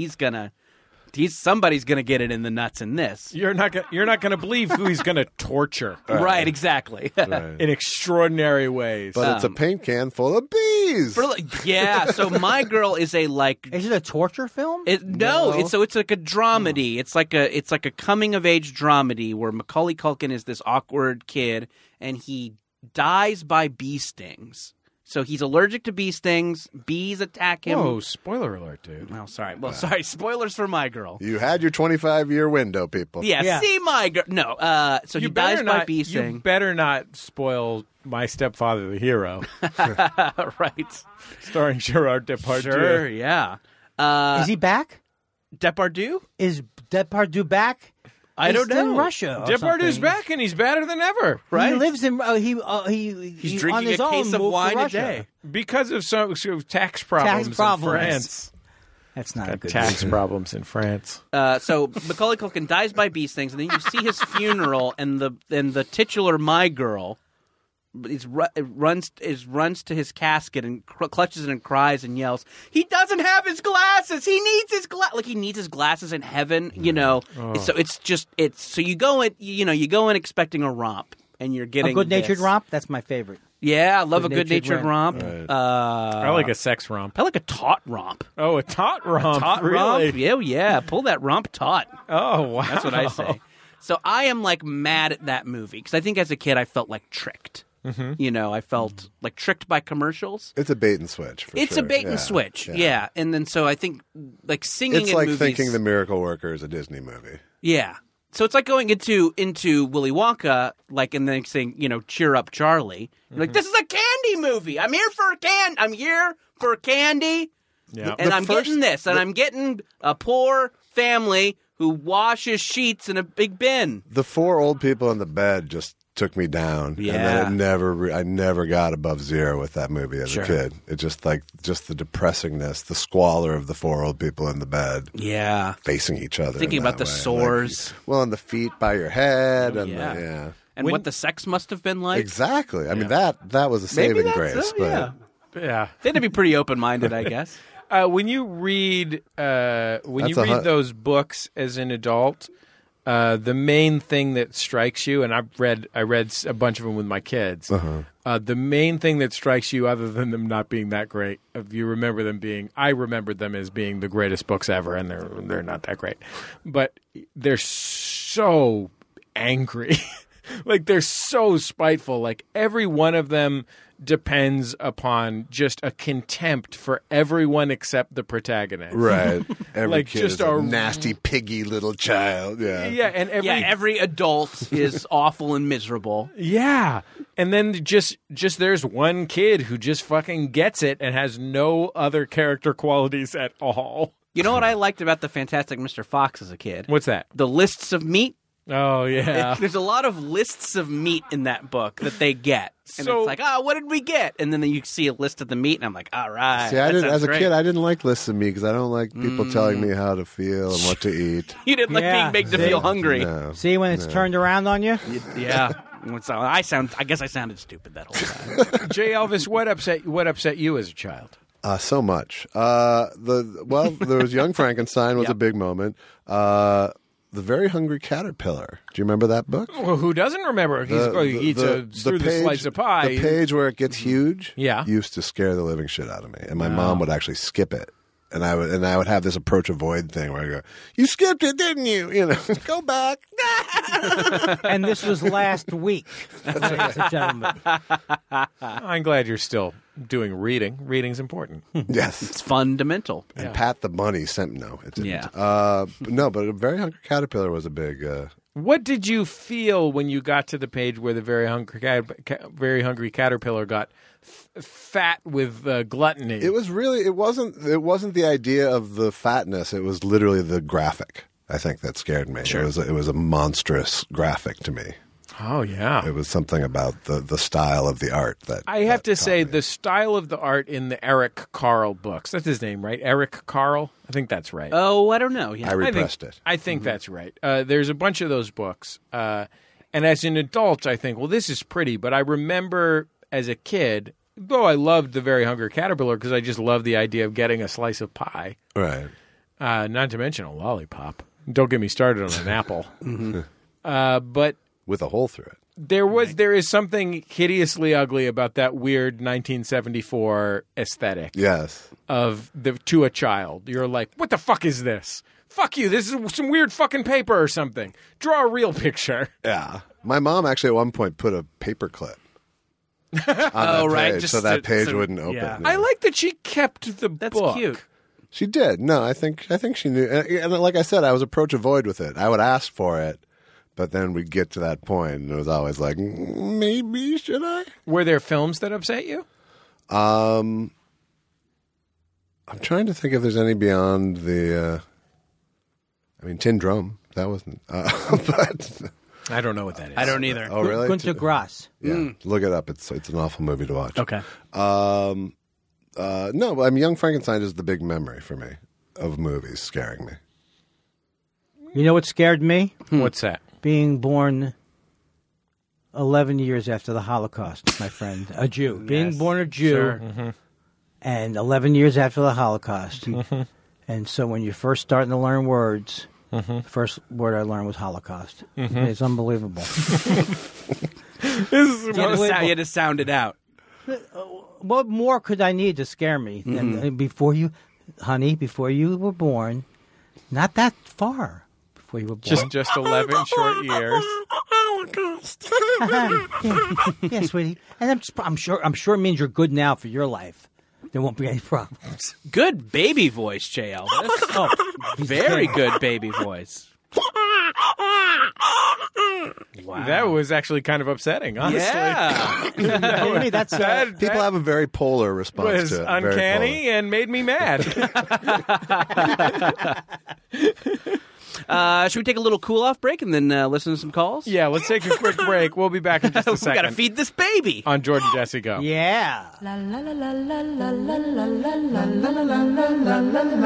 somebody's gonna get it in the nuts in this. You're not gonna believe who he's gonna torture Right, exactly. Right. in extraordinary ways. But it's a paint can full of bees. Yeah, so My Girl is a like Is it a torture film? it's like a dramedy. It's like a coming of age dramedy where Macaulay Culkin is this awkward kid and he dies by bee stings. So he's allergic to bee stings. Bees attack him. Whoa! Spoiler alert, dude. Oh, sorry. Well, sorry. Spoilers for My Girl. You had your 25-year window, people. Yeah, see My Girl. No. So he dies by bee You sting. better not spoil My Stepfather, the Hero, Right. starring Gerard Depardieu. Sure. Yeah. Is he back? Depardieu? Is Depardieu back? I don't He's in know. Russia. Or Depardieu's something. back, and he's badder than ever. Right. He lives in. He's He's drinking on his a own case of moved to wine a Russia. day. Because of some tax problems, in France. That's not a good Tax reason. problems in France. So Macaulay Culkin dies by bee stings, and then you see his funeral, and the titular My Girl runs to his casket and clutches it and cries and yells, "He doesn't have his glasses. He needs his he needs his glasses in heaven." You know, so so you go in expecting a romp, and you're getting A good-natured this. romp. That's my favorite. Yeah, I love a Good-natured good-natured romp. Right. I like a sex romp. I like a taut romp. Oh, a tot romp. Taut really? romp? Yeah. Pull that romp taut. Oh, wow. That's what I say. So I am like mad at that movie because I think as a kid I felt like tricked. Mm-hmm. You know, I felt like tricked by commercials. It's a bait and switch. It's sure. a bait and switch, yeah. And then so I think like singing It's in like movies, thinking The Miracle Worker is a Disney movie. yeah. So it's like going into Willy Wonka, like, and then saying, cheer up, Charlie. You're like, this is a candy movie. I'm here for candy. Yeah. And The I'm first- getting this, and I'm getting a poor family who washes sheets in a big bin. The four old people in the bed just took me down. Yeah. And then I never got above zero with that movie as a kid. It just the depressingness, the squalor of the four old people in the bed Yeah. facing each other. Thinking in about that the way. sores. And the feet by your head. and yeah. yeah. And what the sex must have been like. Exactly. I mean, that was a Maybe saving that's grace. yeah. Yeah. They had to be pretty open-minded, I guess. When you read those books as an adult, the main thing that strikes you, and I read a bunch of them with my kids. The main thing that strikes you, other than them not being that great, you remember them being. I remembered them as being the greatest books ever, and they're not that great, but they're so angry. Like, they're so spiteful. Like, every one of them depends upon just a contempt for everyone except the protagonist. Right. Every Like, kid just is a a- nasty, piggy little child. Yeah. Yeah, and Every adult is awful and miserable. yeah. And then just there's one kid who just fucking gets it and has no other character qualities at all. You know what I liked about the Fantastic Mr. Fox as a kid? What's that? The lists of meat. Oh, yeah. There's a lot of lists of meat in that book that they get. And So- it's like, what did we get? And then you see a list of the meat, and I'm like, all right. See, as a kid, I didn't like lists of me because I don't like people telling me how to feel and what to eat. You didn't like Yeah, being made to see? feel hungry. No. See when it's turned around on you? Yeah. So I guess I sounded stupid that whole time. Jay Elvis, what upset you as a child? So much. There was Young Frankenstein was a big moment. The Very Hungry Caterpillar. Do you remember that book? Well, who doesn't remember? He eats through the slice of pie. The page where it gets huge Yeah. used to scare the living shit out of me. And my mom would actually skip it. And I would have this approach avoid thing where I go, "You skipped it, didn't you? You know, go back." And this was last week, ladies and gentlemen. I'm glad you're still doing reading. Reading's important. Yes. It's fundamental. And Pat the Bunny sent no, it didn't. Yeah. But a Very Hungry Caterpillar was a big. What did you feel when you got to the page where the very hungry caterpillar got fat with gluttony? It wasn't the idea of the fatness. It was literally the graphic. I think that scared me. Sure. It was a monstrous graphic to me. Oh yeah. It was something about the style of the art that I have to say me. the style of the art in the Eric Carle books. That's his name, right? Eric Carle? I think that's right. Oh, I don't know. Yeah. I repressed it. I think that's right. There's a bunch of those books. And as an adult, I think, well, this is pretty. But I remember as a kid, though I loved The Very Hungry Caterpillar because I just loved the idea of getting a slice of pie. Right. Not to mention a lollipop. Don't get me started on an apple. But With a hole through it. there is something hideously ugly about that weird 1974 aesthetic. Yes. To a child. You're like, what the fuck is this? Fuck you. This is some weird fucking paper or something. Draw a real picture. Yeah. My mom actually at one point put a paper clip on that right. page Just so that page so- wouldn't open. yeah. I like that she kept the That's book. cute. She did. No, I think she knew. And like I said, I was approach avoid with it. I would ask for it, but then we'd get to that point, and it was always like, maybe should I? Were there films that upset you? I'm trying to think if there's any beyond the. Tin Drum. That wasn't. But I don't know what that is. I don't either. oh really? Gunter Grass. Yeah, look it up. It's an awful movie to watch. Okay. No, Young Frankenstein is the big memory for me of movies scaring me. You know what scared me? What's that? Being born 11 years after the Holocaust, my friend. A Jew. Being born a Jew. Sure. And 11 years after the Holocaust. And so when you're first starting to learn words, the first word I learned was Holocaust. It's unbelievable. You had to sound it out. What more could I need to scare me than before you were born? Not that far before you were born. Just 11 short years. Yeah, sweetie. And I'm sure it means you're good now for your life. There won't be any problems. Good baby voice, Jay Elvis. Oh, Very good baby voice. Wow. That was actually kind of upsetting, honestly. Yeah. kidding me? That's People have a very polar response was to it. Very uncanny and made me mad. Should we take a little cool-off break and then listen to some calls? Yeah, let's take a quick break. We'll be back in just a We second. got to feed this baby. On Jordan Jesse Go. yeah. La la la la la la la la la la la la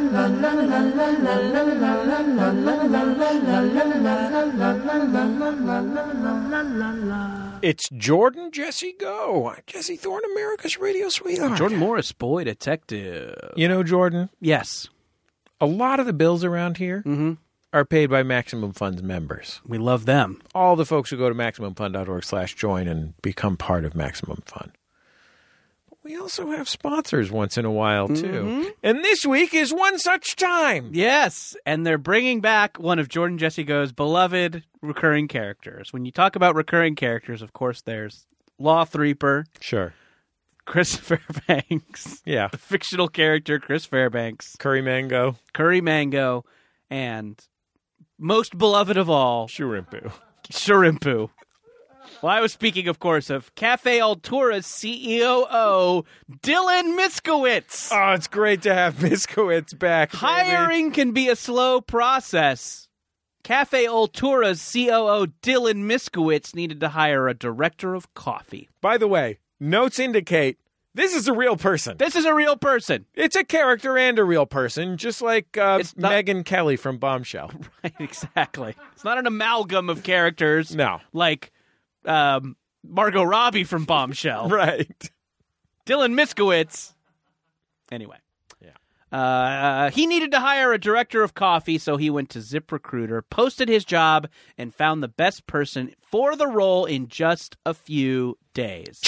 It's Jordan Jesse Go. Jesse Thorne, America's radio sweetheart. Jordan Morris, boy detective. You know, Jordan, Yes. a lot of the bills around here are paid by Maximum Fund's members. We love them. All the folks who go to MaximumFund.org/join and become part of Maximum Fund. But we also have sponsors once in a while, too. And this week is one such time. Yes, and they're bringing back one of Jordan Jesse Go's beloved recurring characters. When you talk about recurring characters, of course, there's Loth Reaper, Sure. Chris Fairbanks, Yeah. the fictional character Chris Fairbanks, Curry Mango. Curry Mango, and most beloved of all, Shrimpu. Shrimpu. Well, I was speaking, of course, of Cafe Altura's CEO, Dylan Miskowitz. Oh, it's great to have Miskowitz back. baby. Hiring can be a slow process. Cafe Altura's COO, Dylan Miskowitz, needed to hire a director of coffee. By the way, notes indicate this is a real person. This is a real person. It's a character and a real person, just like It's not- Megyn Kelly from Bombshell. Right, exactly. It's not an amalgam of characters. No. Like Margot Robbie from Bombshell. Right. Dylan Miskowitz Anyway. Yeah. He needed to hire a director of coffee, so he went to ZipRecruiter, posted his job, and found the best person for the role in just a few days.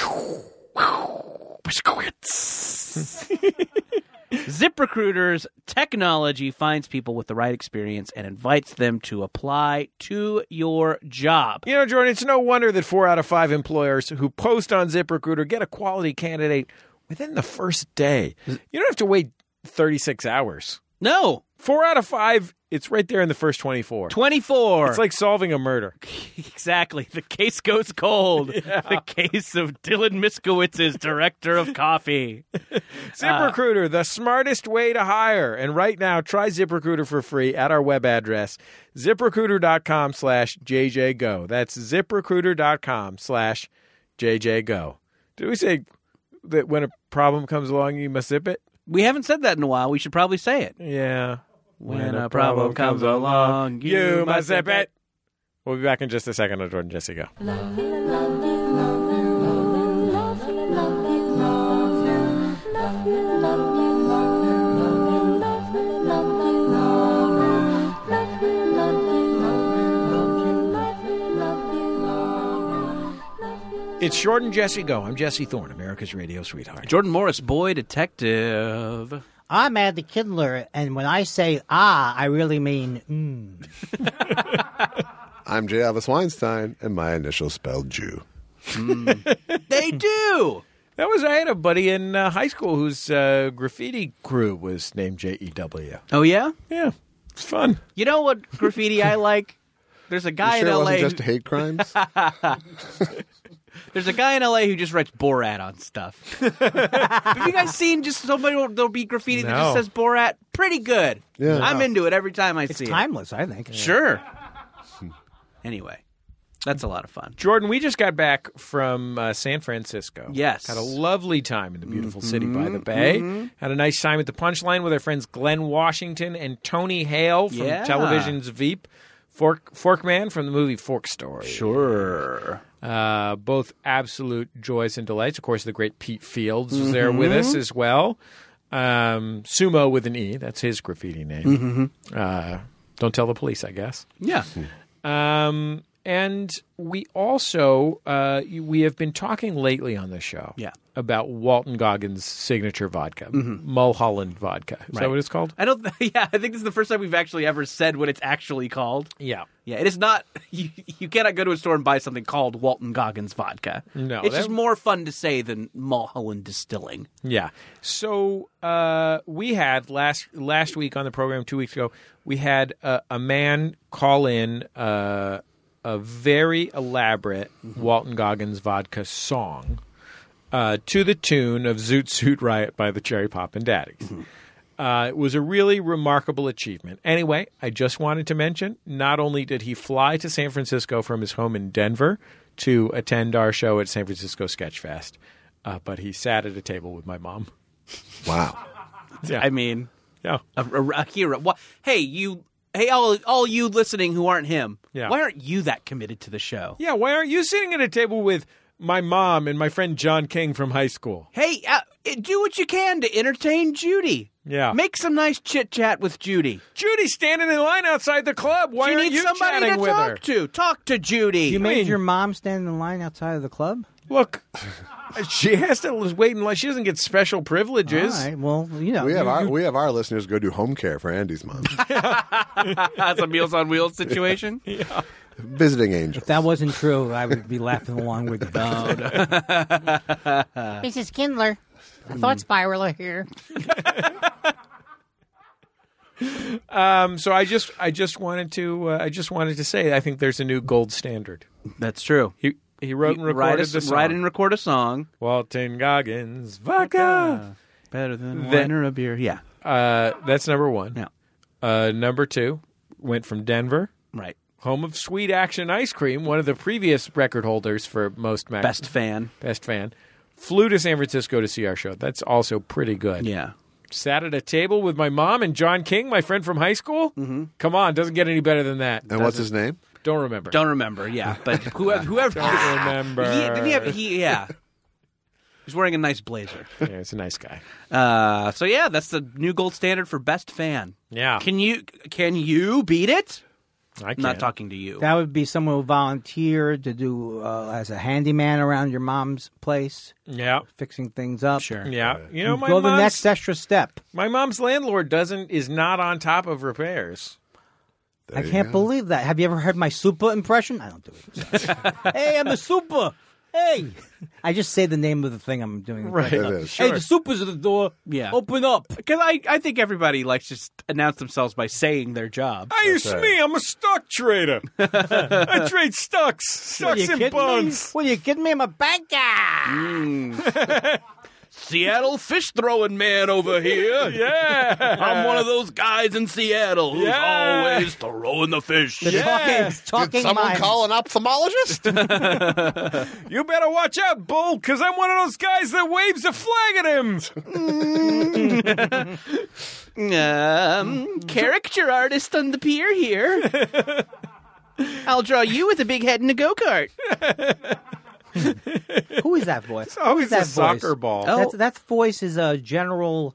ZipRecruiter's technology finds people with the right experience and invites them to apply to your job. You know, Jordan, it's no wonder that 4 out of 5 employers who post on ZipRecruiter get a quality candidate within the first day. You don't have to wait 36 hours. No, 4 out of 5, it's right there in the first 24. 24. It's like solving a murder. Exactly. The case goes cold. The case of Dylan Miskowitz's director of coffee. ZipRecruiter, the smartest way to hire. And right now, try ZipRecruiter for free at our web address, ZipRecruiter.com/JJGo. That's ZipRecruiter.com/JJGo. Did we say that when a problem comes along, you must zip it? We haven't said that in a while. We should probably say it. Yeah. When a problem comes along, you must zip it. We'll be back in just a second on Jordan Jesse Go. It's Jordan Jesse Go. I'm Jesse Thorne, America's radio sweetheart. Jordan Morris, boy detective. I'm Andy Kindler, and when I say I really mean I'm J. Elvis Weinstein, and my initials spelled Jew. They do. I had a buddy in high school whose graffiti crew was named JEW. Oh, yeah? Yeah, it's fun. You know what graffiti I like? There's a guy You sure in it L.A. wasn't just hate crimes? There's a guy in L.A. who just writes Borat on stuff. Have you guys seen just somebody, there'll be graffiti that just No. says Borat? Pretty good. Yeah. I'm into it every time I it's see it. timeless, I think. Sure. Anyway, that's a lot of fun. Jordan, we just got back from San Francisco. Yes. Had a lovely time in the beautiful city by the bay. Had a nice time at the Punchline with our friends Glenn Washington and Tony Hale from Yeah. television's Veep. Forkman from the movie Fork Story. Sure. Both absolute joys and delights. Of course, the great Pete Fields was there with us as well. Sumo with an E. That's his graffiti name. Don't tell the police, I guess. Yeah. And we also we have been talking lately on the show about Walton Goggins' signature vodka, Mulholland vodka. Is that what it's called? I think this is the first time we've actually ever said what it's actually called. Yeah. Yeah, it is not. You cannot go to a store and buy something called Walton Goggins vodka. No, it's just more fun to say than Mulholland Distilling. Yeah. So we had last week on the program, 2 weeks ago, we had a man call in a very elaborate Walton Goggins vodka song to the tune of Zoot Suit Riot by the Cherry Poppin' Daddies. It was a really remarkable achievement. Anyway, I just wanted to mention, not only did he fly to San Francisco from his home in Denver to attend our show at San Francisco Sketch Fest, but he sat at a table with my mom. Wow. Yeah. I mean, Yeah. a hero. Hey, all you listening who aren't him. Yeah. Why aren't you that committed to the show? Yeah, why aren't you sitting at a table with my mom and my friend John King from high school? Hey, do what you can to entertain Judy. Yeah. Make some nice chit chat with Judy. Judy's standing in line outside the club. Why She aren't needs you somebody chatting to with talk her? to. Talk to Judy. You made your mom stand in line outside of the club? Look, she has to wait in line. She doesn't get special privileges. All right, well, you know. We have our listeners go do home care for Andy's mom. That's a Meals on Wheels situation. Visiting angel. If that wasn't true, I would be laughing along with you. Mrs. Kindler, I thought Spiraler here. So I just wanted to say I think there's a new gold standard. That's true. He wrote and recorded the song. Write and record a song. Walton Goggins vodka. Better than wine or a beer. Yeah. That's number one. Yeah. Number two went from Denver, Right. home of Sweet Action Ice Cream, one of the previous record holders for most Best fan. Flew to San Francisco to see our show. That's also pretty good. Yeah. Sat at a table with my mom and John King, my friend from high school. Mm-hmm. Come on, doesn't get any better than that. And what's his name? Don't remember. Don't remember. Yeah. But whoever. Don't remember. Yeah. He's wearing a nice blazer. Yeah, he's a nice guy. So yeah, that's the new gold standard for best fan. Yeah. Can you beat it? I I'm not can't. talking to you. That would be someone who volunteered to do as a handyman around your mom's place, Yeah. fixing things up. Sure. Yeah. You know, my Go the mom's, next extra step. my mom's landlord is not on top of repairs. I can't believe that. Have you ever heard my super impression? I don't do it. Hey, I'm a super. Hey. I just say the name of the thing I'm doing. Right. It is. Hey, the super's at the door. Yeah. Open up. Because I think everybody likes to just announce themselves by saying their job. Hey, it's right. me. I'm a stock trader. I trade stocks What, are you and kidding bonds. me? What, are you kidding me? I'm a banker. Seattle fish throwing man over here. Yeah. I'm one of those guys in Seattle who's Yeah. always throwing the fish. Yeah. Talking Did someone minds. call an ophthalmologist? You better watch out, Bull, because I'm one of those guys that waves a flag at him. Caricature artist on the pier here. I'll draw you with a big head and a go-kart. Who is that voice? Who Always is that a soccer voice? ball. Oh. That voice is a general.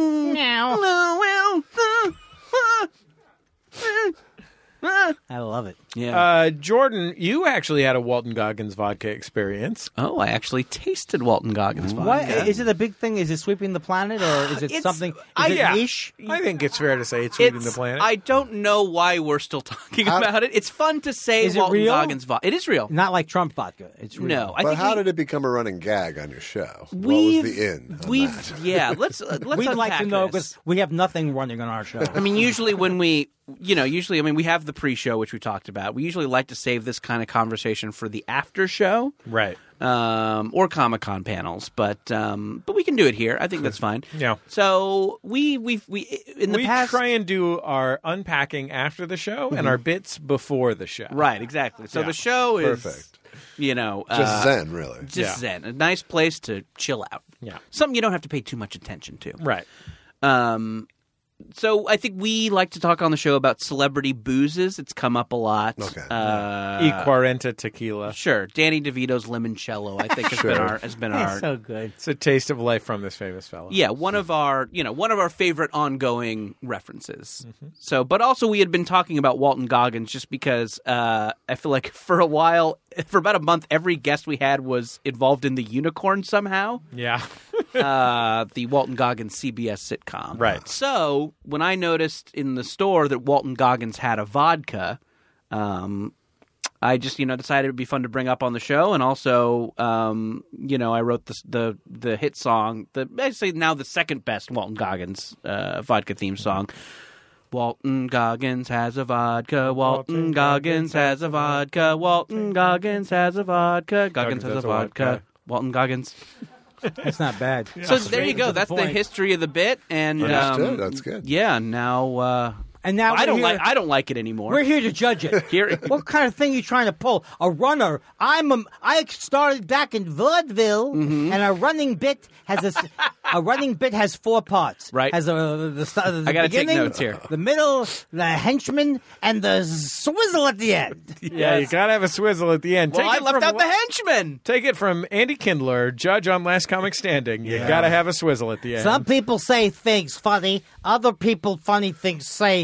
I love it. Yeah. Jordan, you actually had a Walton Goggins vodka experience. Oh, I actually tasted Walton Goggins vodka. What is it? A big thing? Is it sweeping the planet, or is it It's- something? Is I- it yeah. niche? I think it's fair to say it's sweeting the It's- planet. I don't know why we're still talking about it. It's fun to say Is it Walton real? Goggins vodka. It is real. Not like Trump vodka. It's real. No, I But think how we- did it become a running gag on your show? What was we've the in? on we've that? yeah. Let's We'd like to unpack know this. because we have nothing running on our show. I mean, usually when we, we have the pre-show, which we talked about. We usually like to save this kind of conversation for the after show, right. or Comic-Con panels. But we can do it here. I think that's fine. Yeah. So we in the We past try and do our unpacking after the show and our bits before the show. right exactly. So Yeah. the show is Perfect. just Just zen, really. Yeah. zen, a nice place to chill out. Yeah. Something you don't have to pay too much attention to. Right. So I think we like to talk on the show about celebrity boozes. It's come up a lot. Okay. E Quarenta tequila. Sure, Danny DeVito's limoncello. I think has been our It's so good. It's a taste of life from this famous fellow. yeah one of our favorite ongoing references. So, but also we had been talking about Walton Goggins just because I feel like for a while, for about a month, every guest we had was involved in the unicorn somehow. Yeah. The Walton Goggins CBS sitcom. Right. So when I noticed in the store that Walton Goggins had a vodka, I just decided it would be fun to bring up on the show, and also I wrote the hit song, basically now the second best Walton Goggins vodka theme song. Walton Goggins has a vodka. Walton Goggins has a vodka. Walton Goggins has a vodka. Goggins has a vodka. Walton Goggins. That's not bad. So there you go. to the That's the point. history of the bit, and Understood. That's good. Yeah. Now, And now I don't we're here- like. I don't like it anymore. We're here to judge it. Here- What kind of thing are you trying to pull? A runner. I started back in vaudeville, and a running bit has 4 parts. Right. Has the I gotta take beginning, notes here. the middle, the henchman, and the swizzle at the end. Yeah, you got to have a swizzle at the end. Well, I it left from out the henchman. Take it from Andy Kindler, judge on Last Comic Standing. You got to have a swizzle at the end. Some people say things funny. Other people funny things say.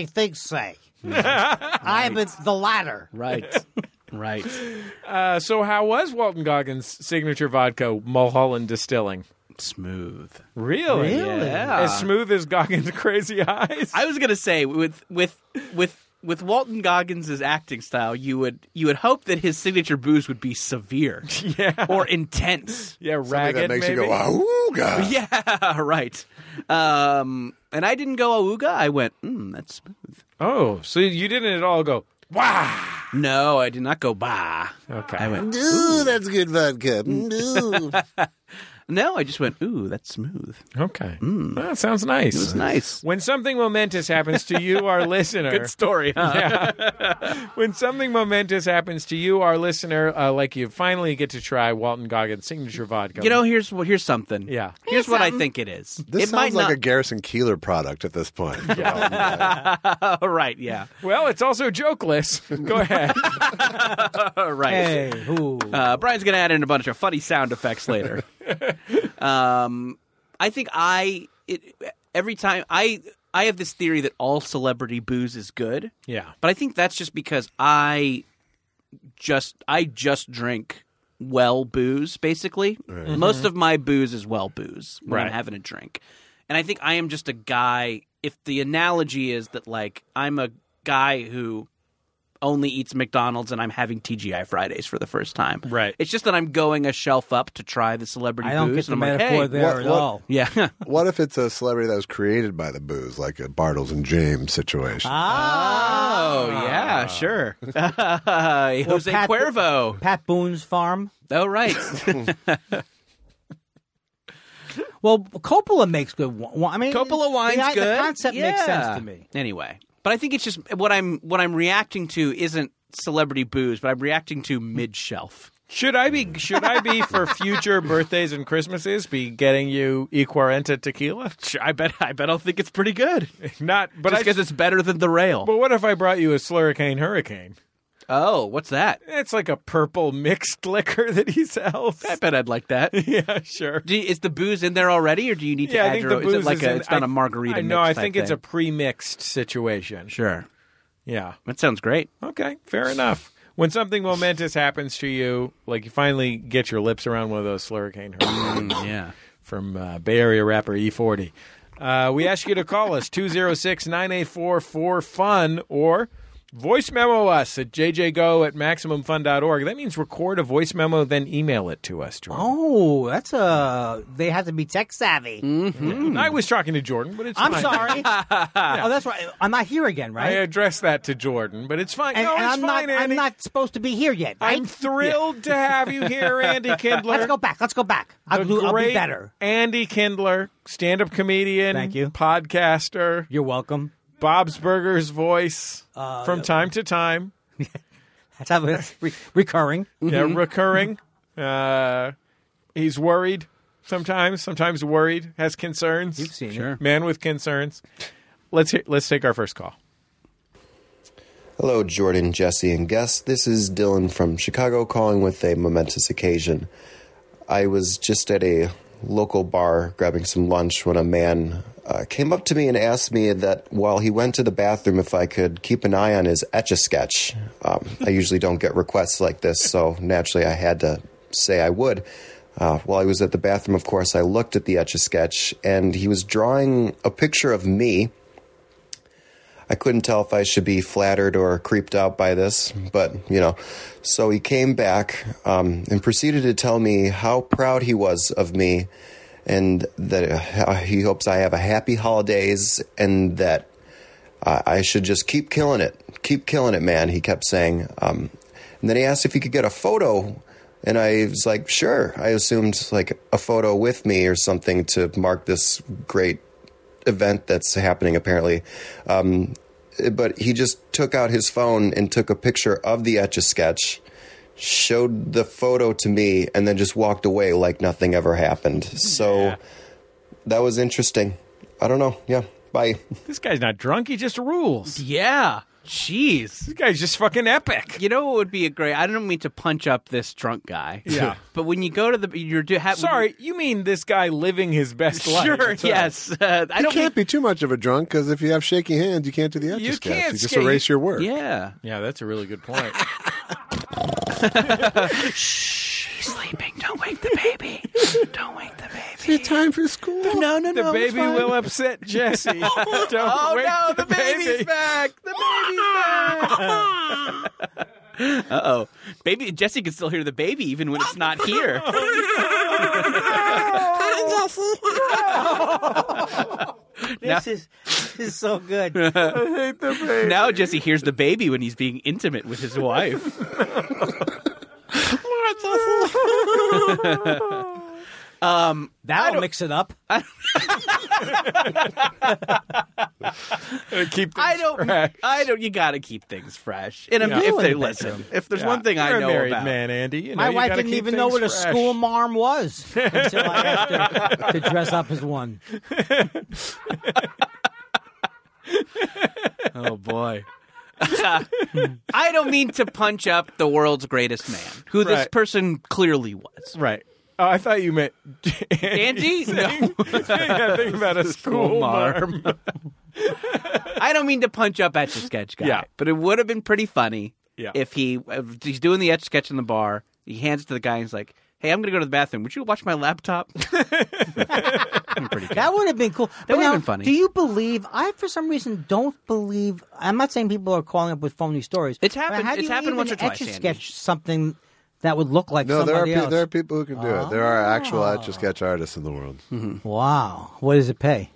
I'm the latter. Right. Right. So how was Walton Goggins' signature vodka, Mulholland Distilling? Smooth. Really? Yeah. As smooth as Goggins' crazy eyes? I was gonna say with Walton Goggins' acting style, you would hope that his signature booze would be severe, or intense. Yeah, Something ragged that makes maybe? you go, "Awooga." Yeah, right. And I didn't go awooga. I went, that's smooth. Oh, so you didn't at all go, wow. No, I did not go bah. Okay. I went, Ooh, that's good vodka. Ooh. no, I just went, ooh, that's smooth. Okay. That sounds nice. It was nice. When something momentous happens to you, our listener. Good story, huh? When something momentous happens to you, our listener, like you finally get to try Walton Goggins' signature vodka. Here's something. Yeah. Here's what I think it is. This it might sounds like not. a Garrison Keillor product at this point. Right. Yeah. Well, it's also jokeless. Go ahead. Right. Hey, who? Brian's gonna add in a bunch of funny sound effects later. I think every time I have this theory that all celebrity booze is good. Yeah. But I think that's just because I just drink well booze, basically. Most of my booze is well booze when I'm Right. having a drink. And I think I am just a guy, if the analogy is that, like, I'm a guy who only eats McDonald's and I'm having TGI Fridays for the first time. Right. It's just that I'm going a shelf up to try the celebrity I don't booze. get the and I'm like, metaphor hey, there at what- all. yeah. What if it's a celebrity that was created by the booze, like a Bartles and James situation? Oh, yeah, sure. Jose Pat- Cuervo. Pat Boone's farm. Oh, right. Well, Coppola makes good wine. I mean, Coppola wine's good. The concept makes sense to me. Anyway, but I think it's just what I'm reacting to isn't celebrity booze, but I'm reacting to mid-shelf. Should I be for future birthdays and Christmases be getting you E 40 tequila? Sure, I bet I'll think it's pretty good. Not, but Just because it's better than the rail. But what if I brought you a Slurricane Hurricane? Oh, what's that? It's like a purple mixed liquor that he sells. I bet I'd like that. Yeah, sure. Is the booze in there already, or do you need to Yeah, I add think your the own? booze Is it like is it's not a margarita No, mix I type think it's a thing? pre-mixed situation. Sure. Yeah. That sounds great. Okay, fair enough. When something momentous happens to you, like you finally get your lips around one of those Slurricane Hurricanes Yeah. from Bay Area rapper E40, we ask you to call us 206-984-4FUN or voice memo us at jjgo@maximumfun.org. That means record a voice memo, then email it to us, Jordan. Oh, they have to be tech savvy. I was talking to Jordan, but it's I'm fine. sorry. Oh, that's right. I'm not here again, I right? addressed that to Jordan, but it's fine. and no, it's I'm fine, not. Andy. I'm not supposed to be here yet. Right? I'm thrilled to have you here, Andy Kindler. Let's go back. I'll The be great better. Andy Kindler, stand-up comedian, Thank you. podcaster, You're welcome. Bob's Burgers voice from time to time. That's how it's recurring. Yeah, recurring. He's worried sometimes worried, has concerns. You've seen Sure. Man with concerns. Let's take our first call. Hello, Jordan, Jesse, and guests. This is Dylan from Chicago calling with a momentous occasion. I was just at a local bar grabbing some lunch when a man came up to me and asked me that while he went to the bathroom if I could keep an eye on his Etch-a-Sketch. I usually don't get requests like this, so naturally I had to say I would. While I was at the bathroom, of course, I looked at the Etch-a-Sketch, and he was drawing a picture of me. I couldn't tell if I should be flattered or creeped out by this, but, So he came back and proceeded to tell me how proud he was of me and that he hopes I have a happy holidays and that I should just keep killing it. Keep killing it, man, he kept saying. And then he asked if he could get a photo, and I was like, sure. I assumed like a photo with me or something to mark this great event that's happening apparently. But he just took out his phone and took a picture of the Etch-a-Sketch, showed the photo to me, and then just walked away like nothing ever happened. So that was interesting. I don't know. Yeah. Bye. This guy's not drunk. He just rules. Yeah. Jeez. This guy's just fucking epic. You know what would be a great? I don't mean to punch up this drunk guy. Yeah. But when you go to the, Sorry, you mean this guy living his best life? Sure. That's right. Yes. I You don't can't be too much of a drunk because if you have shaky hands, you can't do the Etch-a-Sketch. can't You just skate. erase your work. Yeah. Yeah, that's a really good point. She's sleeping. Don't wake the baby. Don't wake the baby. It's time for school. No. The baby will upset Jesse. Don't Oh wake no! The baby's baby. back. The baby's back. Uh-oh. Baby Jesse can still hear the baby even when it's not here. This is so good. Now Jesse hears the baby when he's being intimate with his wife. That'll mix it up. Keep things I fresh. don't. You got to keep things fresh. And Yeah. if they listen, if there's one thing You're I a know married about, man, Andy. You know, My you wife gotta didn't keep even know things what a fresh. school marm was until I asked her to dress up as one. oh boy. I don't mean to punch up the world's greatest man, who this Right. person clearly was. Right. Oh, I thought you meant Andy? No. Yeah, think about a school marm. I don't mean to punch up Etch-a-Sketch guy, Yeah. but it would have been pretty funny Yeah. if he's doing the Etch-a-Sketch in the bar, he hands it to the guy and he's like, hey, I'm going to go to the bathroom. Would you watch my laptop? That would have been cool. That would have been funny. Do you believe? I, for some reason, don't believe. I'm not saying people are calling up with phony stories. It's but happened- how do it's you happened even once or twice, Etch-a-Sketch something that would look like No, somebody else. there are people who can do it. There are actual Etch-a-Sketch artists in the world. Wow. What does it pay?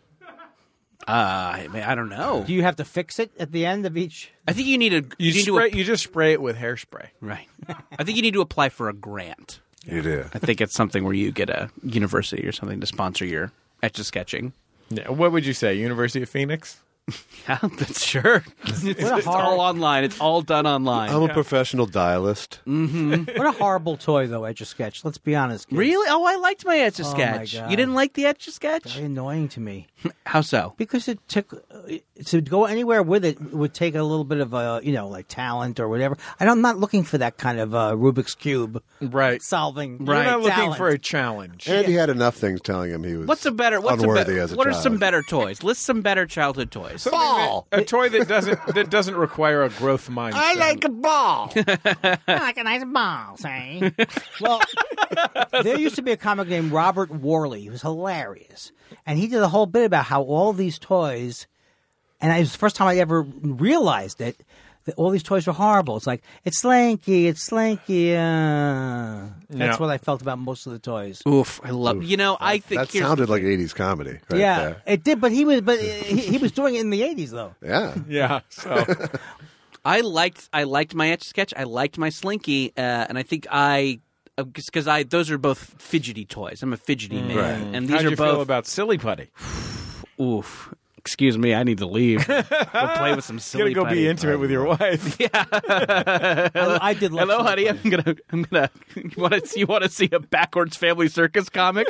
I don't know. Do you have to fix it at the end of each? I think you need to. You need spray. to You just spray it with hairspray. right. I think you need to apply for a grant. You do. I think it's something where you get a university or something to sponsor your Etch-a-Sketching. Yeah, what would you say? University of Phoenix? Yeah, that's sure. It's all online. It's all done online. I'm a professional dialist. What a horrible toy, though, Etch-a-Sketch. Let's be honest. Kids. Really? Oh, I liked my Etch-a-Sketch. God. You didn't like the Etch-a-Sketch? Very annoying to me. How so? Because it took to go anywhere with it would take a little bit of like talent or whatever. I'm not looking for that kind of Rubik's cube Right. solving. You're not looking talent. for a challenge. And he had enough things telling him he was unworthy as a What are child. some better toys? List some better childhood toys. Ball. A toy that doesn't require a growth mindset. I like a ball. I like a nice ball, say. Well, there used to be a comic named Robert Worley. He was hilarious, and he did a whole bit about how all these toys, and it was the first time I ever realized it. That all these toys were horrible. It's like, it's slinky, it's slinky. That's Yeah. what I felt about most of the toys. Oof, I love. You know, I think That here's sounded like 80s comedy. Right yeah, there. it did, but he was doing it in the 80s, though. Yeah. Yeah. So I liked my Etch-a-Sketch. I liked my Slinky, and I think because those are both fidgety toys. I'm a fidgety man, Right. and these how'd are you both. feel about Silly Putty? Oof. Excuse me, I need to leave. Go play with some You silly. gotta go be intimate with your wife. I did. Love Hello, Silly honey. Putty. I'm gonna. You want to see a backwards Family Circus comic?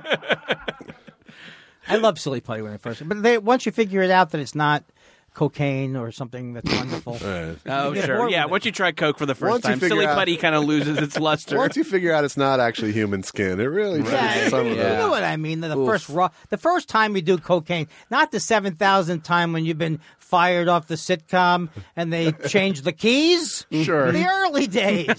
I love Silly Putty when I first, but once you figure it out that it's not cocaine or something that's wonderful. Oh, get sure. bored Yeah, with it. once you try Coke for the first Once you time, figure Silly out- Putty kind of loses its luster. Once you figure out it's not actually human skin, it really changes some of You the... know what I mean? The first time you do cocaine, not the 7,000th time when you've been fired off the sitcom and they change the keys. Sure. The early days.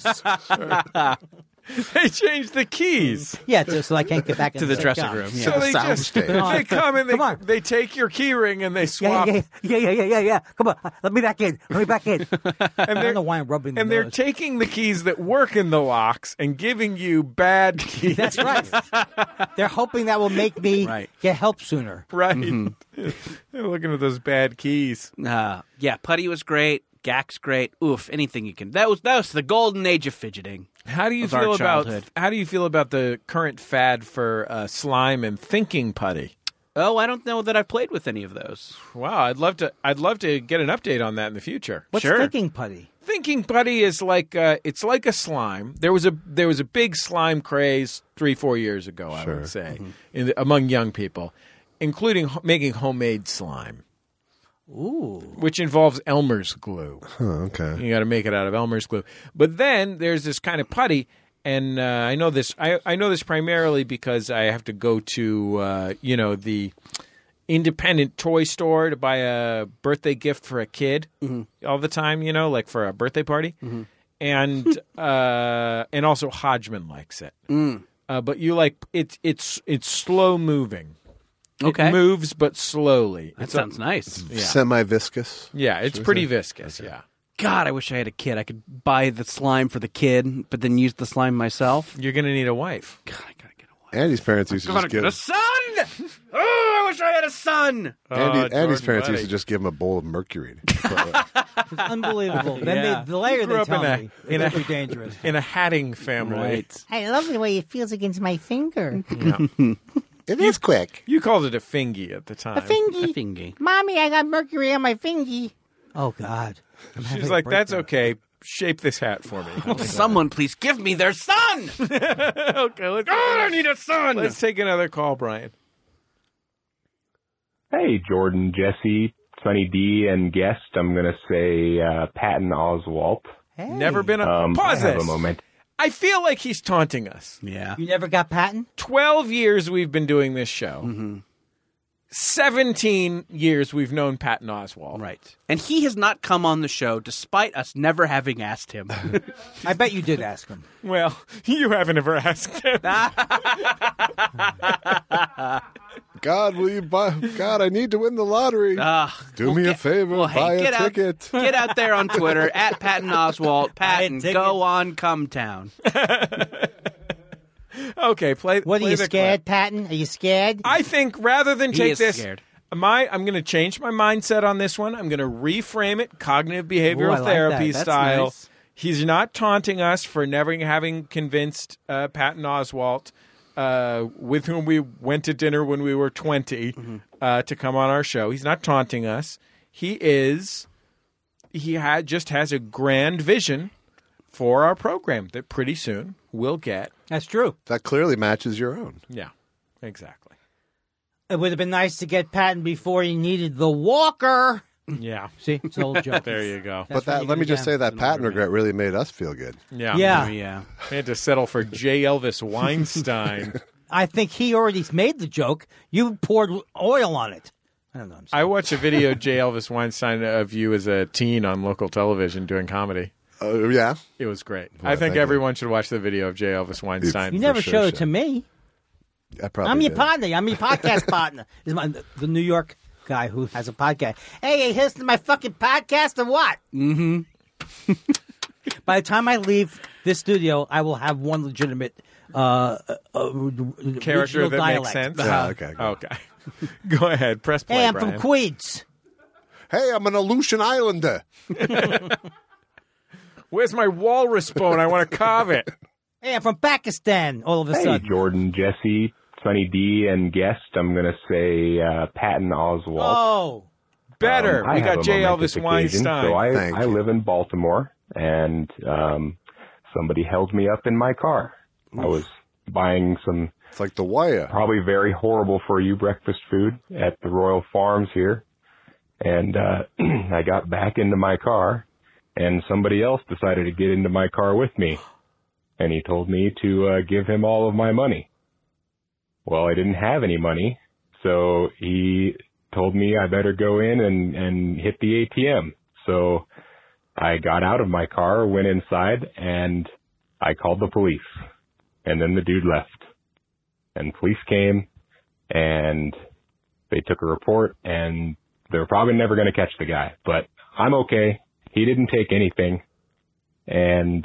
They changed the keys. Yeah, so I can't get back to into the dressing sitcom. room. So Yeah. they just they come and Come on. they take your key ring and they swap. Yeah. Come on, let me back in. And I don't know why I'm rubbing the and they're nose. taking the keys that work in the locks and giving you bad keys. That's right. They're hoping that will make me Right. get help sooner. Right. They're looking at those bad keys. Yeah, Putty was great. Gak's great. Oof, anything you can. That was the golden age of fidgeting. How do you Of our feel about childhood. the current fad for slime and thinking putty? Oh, I don't know that I've played with any of those. Wow, I'd love to get an update on that in the future. What's Sure. thinking putty? Thinking putty is like it's like a slime. There was a big slime craze 3-4 years ago, I would say, among young people, including making homemade slime. Ooh. Which involves Elmer's glue. okay. You got to make it out of Elmer's glue. But then there's this kind of putty, and I know this. I know this primarily because I have to go to the independent toy store to buy a birthday gift for a kid all the time. Like for a birthday party, and also Hodgman likes it. But you like it's slow moving. Okay. It moves but slowly. That sounds nice. Yeah. Semi-viscous. Yeah, it's pretty viscous. Yeah. God, I wish I had a kid. I could buy the slime for the kid, but then use the slime myself. You're going to need a wife. God, I gotta get a wife. Andy's parents used to Gotta just give get a son! Oh, I wish I had a son! Andy's Jordan, parents buddy. used to just give him a bowl of mercury. It's unbelievable. Then the later grew they up tell in me in it's a- too dangerous. In a Hatting family. I love the way it feels against my finger. It is quick. You called it a fingy at the time. A fingy. Fingy. Mommy, I got mercury on my fingy. Oh God. She's like, that's okay. Shape this hat for me. Will someone please give me their son? Okay, God, I need a son! let's take another call, Brian. Hey, Jordan, Jesse, Sunny D, and guest. I'm going to say Patton Oswalt. Never been a... I Pause have this. a moment. I feel like he's taunting us. Yeah. You never got Patton? 12 years we've been doing this show. Mm-hmm. 17 years we've known Patton Oswalt. Right. And he has not come on the show despite us never having asked him. I bet you did ask him. Well, you haven't ever asked him. God, will you buy? God, I need to win the lottery. Do me a favor, buy a ticket. Get out there on Twitter at Patton Oswalt. Patton, go on, come town. Okay, play. What, play are you the scared, clip. Patton? Are you scared? I think rather than He take is this, scared. I'm going to change my mindset on this one. I'm going to reframe it, cognitive behavioral Ooh, I like therapy that. That's style. nice. He's not taunting us for never having convinced Patton Oswalt, with whom we went to dinner when we were 20, to come on our show. He's not taunting us. He just has a grand vision for our program that pretty soon we'll get. That's true. That clearly matches your own. Yeah, exactly. It would have been nice to get Patton before he needed the walker. Yeah. See, it's an old joke. There you go. But that, let me just say that Patton regret really made us feel good. Yeah. Yeah. Yeah. We had to settle for J. Elvis Weinstein. I think he already made the joke. You poured oil on it. I don't know. I watched a video, J. Elvis Weinstein, of you as a teen on local television doing comedy. Yeah. It was great. Well, I think thank you. everyone should watch the video of J. Elvis Weinstein. You never sure, showed it sure. to me. I probably I'm your did. partner. I'm your podcast partner. Is the New York guy who has a podcast. Hey, you listening to my fucking podcast or what? By the time I leave this studio, I will have one legitimate Character regional that dialect. makes sense. Yeah, okay. Good. Okay. Go ahead. Press play, Hey, I'm Brian. from Queens. Hey, I'm an Aleutian Islander. Where's my walrus bone? I want to carve it. Hey, I'm from Pakistan. All of a Hey, sudden. Jordan, Jesse, Sunny D, and guest. I'm going to say Patton Oswalt. Oh, Better. I We have got a J. momentous Elvis occasion. Weinstein. So Thank I you. live in Baltimore, and somebody held me up in my car. I was buying some It's like The Wire. probably very horrible for you breakfast food at the Royal Farms here. And I got back into my car, and somebody else decided to get into my car with me. And he told me to give him all of my money. Well, I didn't have any money, so he told me I better go in and hit the ATM. So I got out of my car, went inside, and I called the police. And then the dude left. And police came, and they took a report, and they're probably never going to catch the guy. But I'm okay. He didn't take anything. And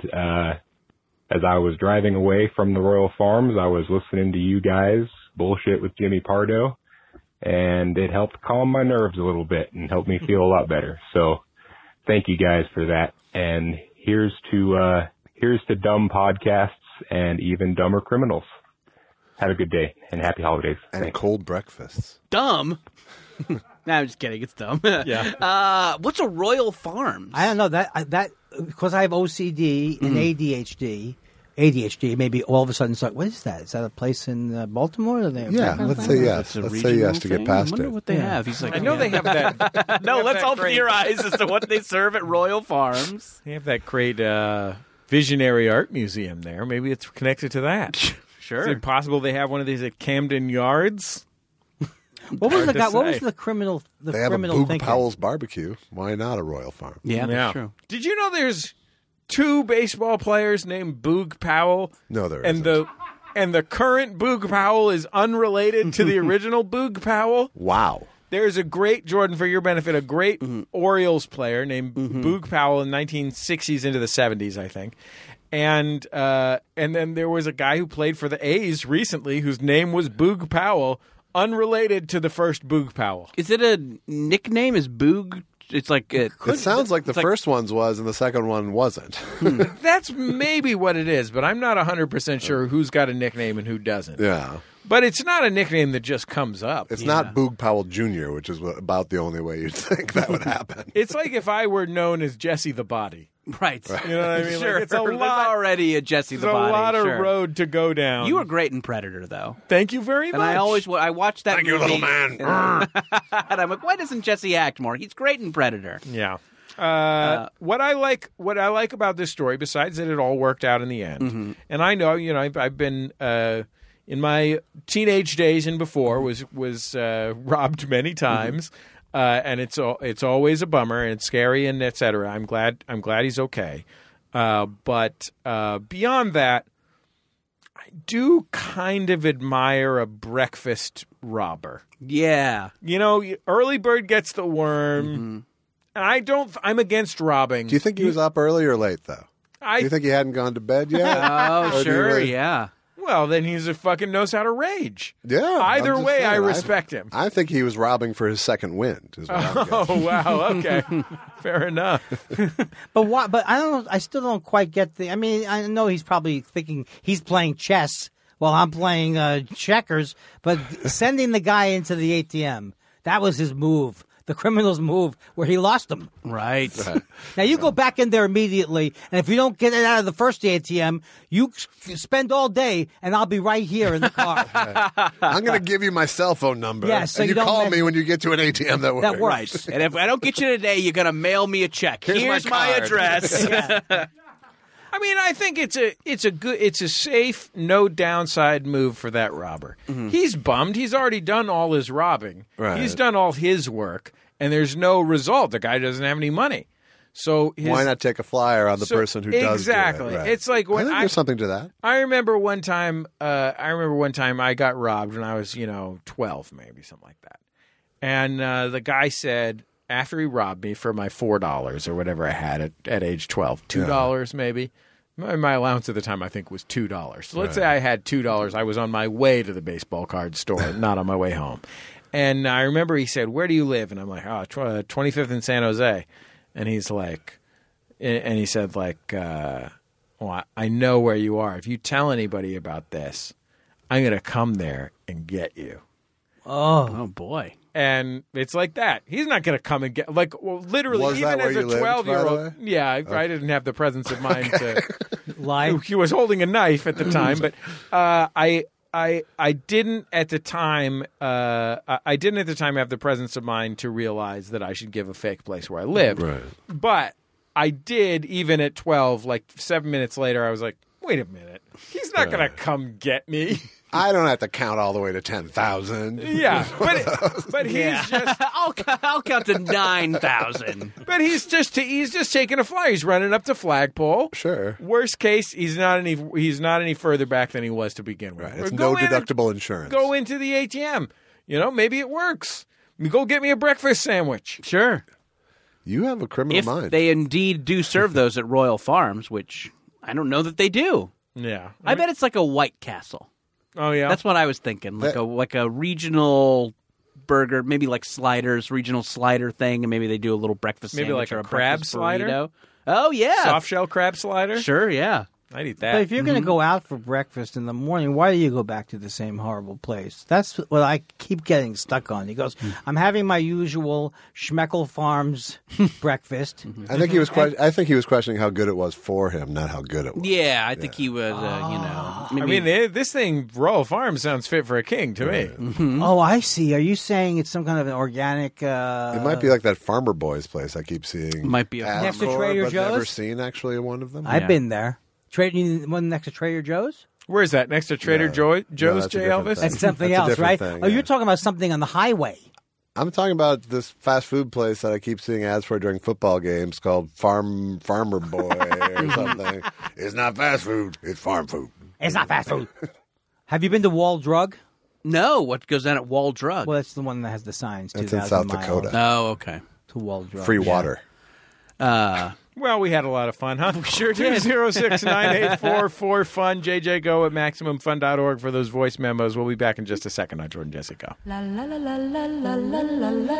as I was driving away from the Royal Farms, I was listening to you guys bullshit with Jimmy Pardo, and it helped calm my nerves a little bit and helped me feel a lot better. So thank you guys for that. And here's to dumb podcasts and even dumber criminals. Have a good day and happy holidays. And Thanks. cold breakfasts. Dumb? No, I'm just kidding. It's dumb. Yeah. What's a Royal Farms? I don't know that because I have OCD and ADHD. Maybe all of a sudden, it's like, what is that? Is that a place in Baltimore? Or they Yeah, let's say yes. That's a Let's say yes to regional get past thing? I wonder it. what they have. He's like, I know they have that. No, have let's that open great- your eyes as to what they serve at Royal Farms. They have that great visionary art museum there. Maybe it's connected to that. Sure. Is it possible they have one of these at Camden Yards? What was Hard the to guy? What was say. the criminal? The They have a criminal Boog thinking? Powell's barbecue. Why not a Royal Farm? Yeah, that's Yeah. true. Did you know there's 2 baseball players named Boog Powell? No, there and isn't. the current Boog Powell is unrelated to the original Boog Powell. Wow. There's a great, Jordan, for your benefit, a great Orioles player named Boog Powell in the 1960s into the 70s, I think. And then there was a guy who played for the A's recently whose name was Boog Powell, unrelated to the first Boog Powell. Is it a nickname? Is Boog? It's like It sounds like the first one's was and the second one wasn't. That's maybe what it is, but I'm not 100% sure who's got a nickname and who doesn't. Yeah. But it's not a nickname that just comes up. It's not Boog Powell Jr., which is about the only way you'd think that would happen. It's like if I were known as Jesse the Body. right. You know what I mean? Sure. Like it's a There's lot. already a Jesse There's the a Body. lot of sure. road to go down. You were great in Predator, though. Thank you very much. And I watched that Thank you, movie. little man. And I'm like, why doesn't Jesse act more? He's great in Predator. Yeah. What I like about this story, besides that it all worked out in the end, and I know, I've been in my teenage days and before was robbed many times, and it's always a bummer and it's scary and etc. I'm glad he's okay, but beyond that, I do kind of admire a breakfast robber. Yeah. Early bird gets the worm. I'm against robbing. Do you think he was up early or late, though? Do you think he hadn't gone to bed yet? Oh, sure, yeah. Well, then he's a fucking knows how to rage. Yeah. Either I'm just way, saying, I respect him. I think he was robbing for his second wind. Is what I'm guessing. Wow. Okay. Fair enough. But why? But I don't. I still don't quite get the. I mean, I know he's probably thinking he's playing chess while I'm playing checkers. But sending the guy into the ATM, that was his move. The criminal's move where he lost him. Right. Now, you go back in there immediately, and if you don't get it out of the first ATM, you spend all day, and I'll be right here in the car. I'm going to give you my cell phone number. Yeah, so and you you don't call mess- me when you get to an ATM that works. That works. And if I don't get you today, you're going to mail me a check. Here's my card. address. I mean, I think it's a safe, no downside move for that robber. He's bummed. He's already done all his robbing. Right. He's done all his work, and there's no result. The guy doesn't have any money. So why not take a flyer on the person who does exactly? do it? Right. It's like when I think there's something to that. I remember one time. I got robbed when I was 12, maybe something like that. And the guy said after he robbed me for my $4 or whatever I had at age 12, $2 maybe. My allowance at the time I think was $2. So let's say I had $2. I was on my way to the baseball card store, not on my way home. And I remember he said, "Where do you live?" And I'm like, 25th in San Jose. And he's like, and he said like, well, I know where you are. If you tell anybody about this, I'm going to come there and get you. Oh boy. And it's like that. He's not going to come and get, literally, Was even that as where a you lived, 12-year-old. by the way? Yeah, I didn't have the presence of mind to. Lie. He was holding a knife at the time, but I didn't at the time. I didn't at the time have the presence of mind to realize that I should give a fake place where I lived. Right. But I did, even at 12. Like 7 minutes later, I was like, "Wait a minute, he's not going to come get me." I don't have to count all the way to 10,000. Yeah, but he's just. I'll count to 9,000. But he's just taking a flyer. He's running up to Flagpole. Sure. Worst case, he's not any further back than he was to begin with. Right. It's Or no go in and deductible insurance. Go into the ATM. Maybe it works. Go get me a breakfast sandwich. Sure. You have a criminal If mind. they indeed do serve those at Royal Farms, which I don't know that they do. Yeah. I bet it's like a White Castle. Oh yeah. That's what I was thinking. Like a regional burger, maybe like sliders, regional slider thing, and maybe they do a little breakfast Maybe sandwich like or a a crab breakfast slider? burrito. Oh yeah. Soft shell crab slider. Sure, yeah. I'd eat that. But if you're going to go out for breakfast in the morning, why do you go back to the same horrible place? That's what I keep getting stuck on. He goes, "I'm having my usual Schmeckel Farms breakfast." I think he was questioning how good it was for him, not how good it was. Yeah, I think he was, I maybe, mean, this thing, Royal Farm, sounds fit for a king to me. Oh, I see. Are you saying it's some kind of an organic? It might be like that Farmer Boys place I keep seeing. Might be a ads Next to for, Trader but never Joe's? seen actually one of them. I've been there. One next to Trader Joe's? Where is that? Next to Trader No. Joe's, No, that's a J. different Elvis? thing. That's something That's a else, different right? thing, Oh, yeah. you're talking about something on the highway. I'm talking about this fast food place that I keep seeing ads for during football games called Farmer Boy or something. It's not fast food. It's farm food. It's not fast food. Have you been to Wall Drug? No, what goes down at Wall Drug? Well, that's the one that has the signs. That's in 2,000 South miles Dakota. Oh, okay. To Wall Drug. Free water. Well, we had a lot of fun, huh? We sure did. 206-984-4FUN. JJ Go at MaximumFun.org for those voice memos. We'll be back in just a second on Jordan Jesse Go. La la la la la la la la la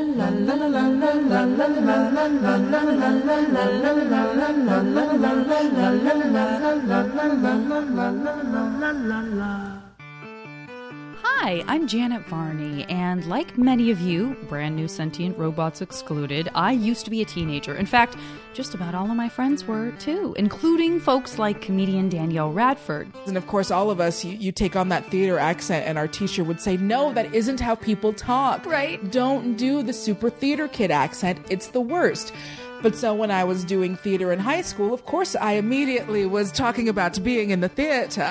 la la. Hi, I'm Janet Varney, and like many of you, brand new sentient robots excluded, I used to be a teenager. In fact, just about all of my friends were, too, including folks like comedian Danielle Radford. And of course, all of us, you take on that theater accent, and our teacher would say, "No, that isn't how people talk. Right. Don't do the super theater kid accent. It's the worst." But so when I was doing theater in high school, of course, I immediately was talking about being in the theater.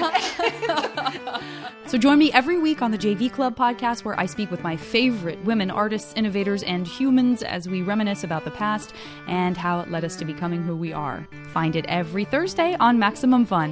So join me every week on the JV Club podcast, where I speak with my favorite women artists, innovators, and humans as we reminisce about the past and how it led us to becoming who we are. Find it every Thursday on Maximum Fun.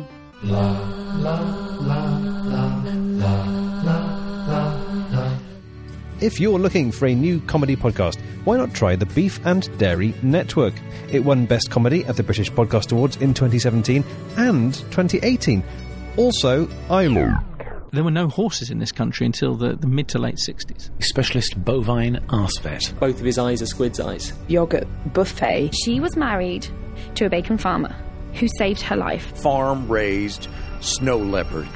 If you're looking for a new comedy podcast, why not try the Beef and Dairy Network? It won Best Comedy at the British Podcast Awards in 2017 and 2018. Also, There were no horses in this country until the mid to late 60s. Specialist bovine arse vet. Both of his eyes are squid's eyes. Yogurt buffet. She was married to a bacon farmer who saved her life. Farm-raised snow leopard.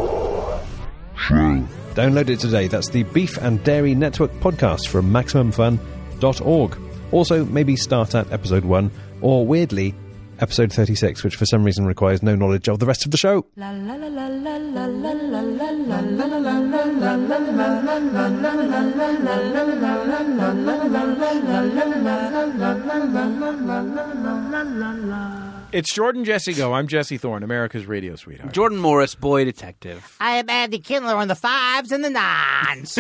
Download it today. That's the Beef and Dairy Network podcast from MaximumFun.org. Also, maybe start at episode 1, or weirdly, episode 36, which for some reason requires no knowledge of the rest of the show. It's Jordan Jesse Go. I'm Jesse Thorne, America's radio sweetheart. Jordan Morris, boy detective. I am Andy Kindler on the 5s and the 9s.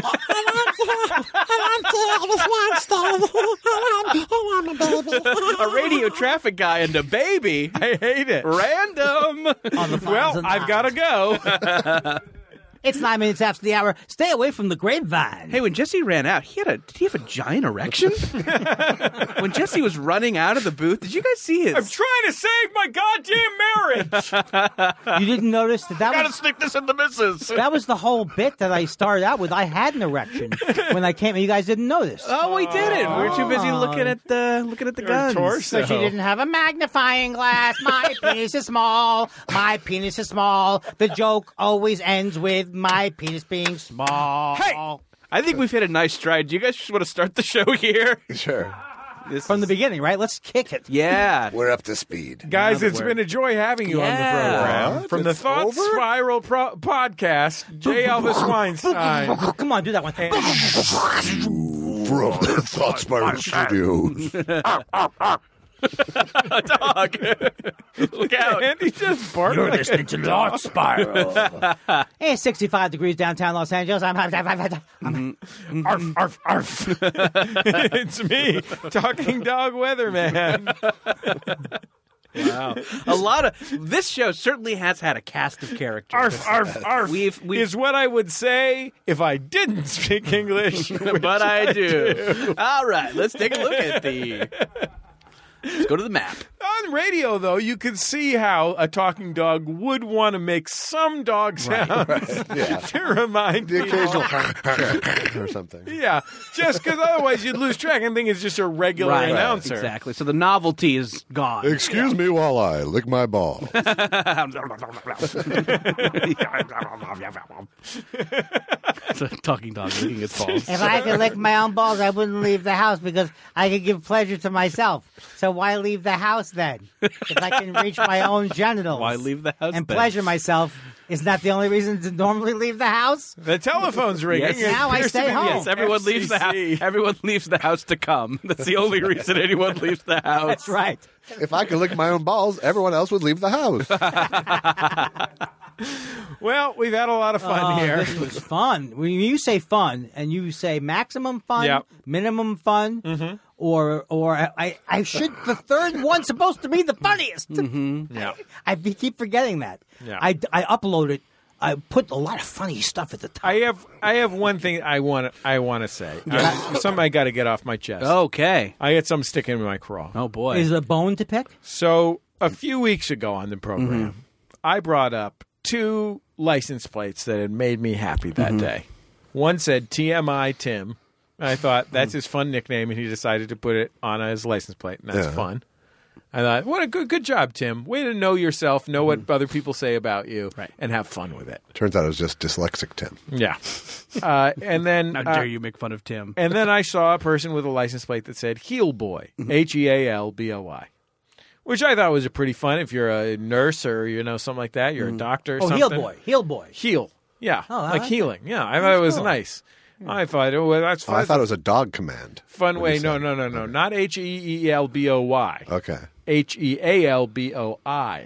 A radio traffic guy and a baby. I hate it. Random. Well, I've got to go. It's 9 minutes after the hour. Stay away from the grapevine. Hey, when Jesse ran out, did he have a giant erection? When Jesse was running out of the booth, did you guys see his? I'm trying to save my goddamn marriage. You didn't notice that Gotta was... stick this in the missus. That was the whole bit that I started out with. I had an erection when I came, and you guys didn't notice. Oh, we didn't. We were too busy looking at the guns. So she didn't have a magnifying glass. My penis is small. My penis is small. The joke always ends with my penis being small. Hey, I think we've hit a nice stride. Do you guys just want to start the show here? Sure. From the beginning, right? Let's kick it. Yeah. We're up to speed. Guys, it's been a joy having you on the program. What? From the It's Thought over? Spiral podcast, J. Elvis Weinstein. Come on, do that one. From the Thought Spiral Studios. Dog. Look out. Andy just barked. You're like listening a to dog. Thought Spiral. Hey, 65 degrees downtown Los Angeles. I'm Arf, arf, arf. It's me, talking dog weatherman. Wow. A lot of this show certainly has had a cast of characters. Arf, arf, arf. We've is what I would say if I didn't speak English. but I do. All right, let's take a look at Let's go to the map. On radio, though, you could see how a talking dog would want to make some dog sounds to remind The people. occasional or something. Yeah, just because otherwise you'd lose track and think it's just a regular announcer. Exactly. So the novelty is gone. Excuse me while I lick my ball. It's a talking dog licking its balls. If I could lick my own balls, I wouldn't leave the house because I could give pleasure to myself. So why leave the house then? If I can reach my own genitals. Why leave the house and then? pleasure myself? Isn't that the only reason to normally leave the house? The telephone's ringing. Yes. Now I stay home. Yes, everyone leaves the house. Everyone leaves the house to come. That's the only reason anyone leaves the house. That's right. If I could lick my own balls, everyone else would leave the house. Well, we've had a lot of fun here. This was fun. When you say fun and you say maximum fun, Yep. minimum fun, or I should, the third one's supposed to be the funniest. Yeah. I keep forgetting that. Yeah. I uploaded. I put a lot of funny stuff at the top. I have one thing I want to say. Something I got to get off my chest. Okay. I had some sticking in my craw. Oh boy. Is it a bone to pick? So a few weeks ago on the program, I brought up 2 license plates that had made me happy that day. One said TMI Tim. I thought that's his fun nickname, and he decided to put it on his license plate, and that's fun. I thought, what a good job, Tim. Way to know yourself, know what other people say about you, and have fun with it. Turns out it was just dyslexic Tim. Yeah. And then How dare you make fun of Tim? And then I saw a person with a license plate that said Heel Boy, HEALBOY, which I thought was a pretty fun. If you're a nurse or something like that, you're a doctor or something. Heel boy. Heel. Yeah, Oh, I like like healing. Yeah, I thought it was cool. nice. I thought, that's fun. I thought it was a dog command. Fun way. No. Not HEELBOY. Okay. HEALBOI.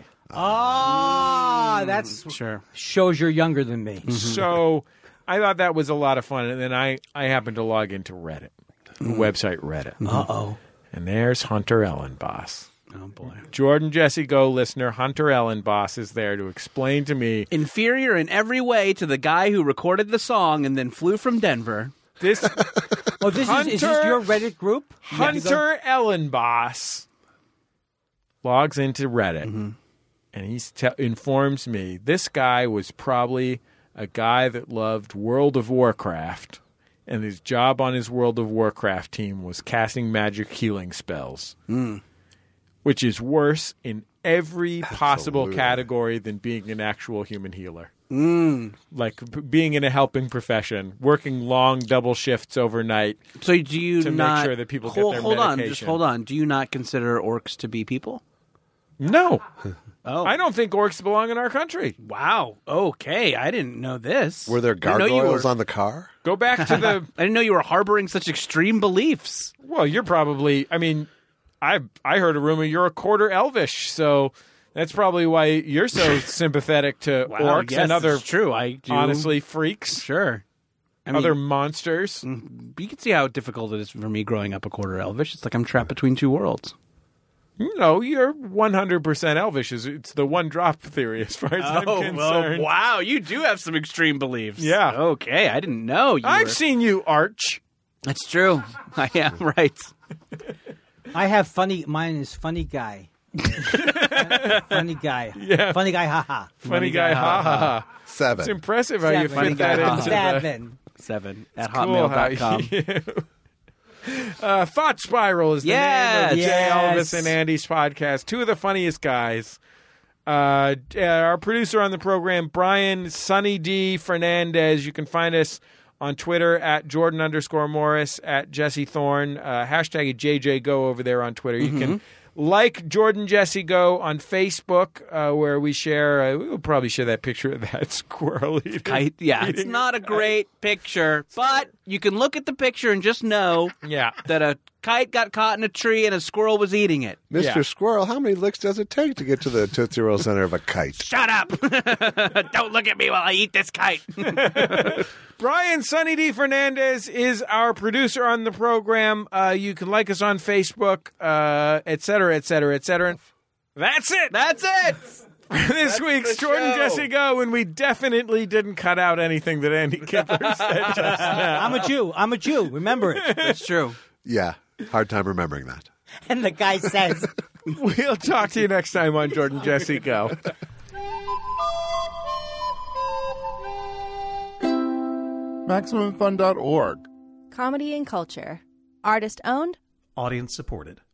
That's shows you're younger than me. So I thought that was a lot of fun. And then I happened to log into Reddit, the website Reddit. Uh-oh. And there's Hunter Ellenboss. Oh, boy. Jordan Jesse Go listener Hunter Ellenboss is there to explain to me. Inferior in every way to the guy who recorded the song and then flew from Denver. This is this your Reddit group? Hunter Ellenboss logs into Reddit and he informs me this guy was probably a guy that loved World of Warcraft, and his job on his World of Warcraft team was casting magic healing spells. Which is worse in every possible category than being an actual human healer. Like being in a helping profession, working long double shifts overnight. So do you to not make sure that people get their medication? Hold on. Do you not consider orcs to be people? No. Oh, I don't think orcs belong in our country. Wow. Okay, I didn't know this. Were there gargoyles on the car? Go back to the. I didn't know you were harboring such extreme beliefs. Well, you're probably. I mean. I heard a rumor you're a quarter Elvish, so that's probably why you're so sympathetic to orcs and other true. I do. Honestly freaks. Sure. Other monsters. You can see how difficult it is for me growing up a quarter Elvish. It's like I'm trapped between two worlds. No, you're 100% Elvish. It's the one drop theory as far as I'm concerned. Wow, you do have some extreme beliefs. Yeah. Okay, I didn't know. I've seen you arch. That's true. I am right. I have mine is funny guy. Funny guy. Yeah. Funny guy, haha. Funny guy, ha. 7. It's impressive how you fit that into 7 at hotmail.com. Thought Spiral is the name of the Jay Elvis and Andy's podcast. Two of the funniest guys. Our producer on the program, Brian Sunny D. Fernandez. You can find us on Twitter at Jordan_Morris, at Jesse Thorne, hashtag JJGo over there on Twitter. You can like Jordan Jesse Go on Facebook, where we share, we'll probably share that picture of that squirrel eating. Kite. Yeah, it's not a great picture, but you can look at the picture and just know that a kite got caught in a tree and a squirrel was eating it. Mr. Squirrel, how many licks does it take to get to the Tootsie Roll center of a kite? Shut up! Don't look at me while I eat this kite. Brian Sunny D. Fernandez is our producer on the program. You can like us on Facebook, et cetera, et cetera, et cetera. That's it. That's it. This week's Jordan Jesse Go, and we definitely didn't cut out anything that Andy Kibler said just now. I'm a Jew. Remember it. That's true. Yeah. Hard time remembering that. And the guy says, we'll talk to you next time on Jordan Jesse Go. MaximumFun.org. Comedy and culture. Artist owned. Audience supported.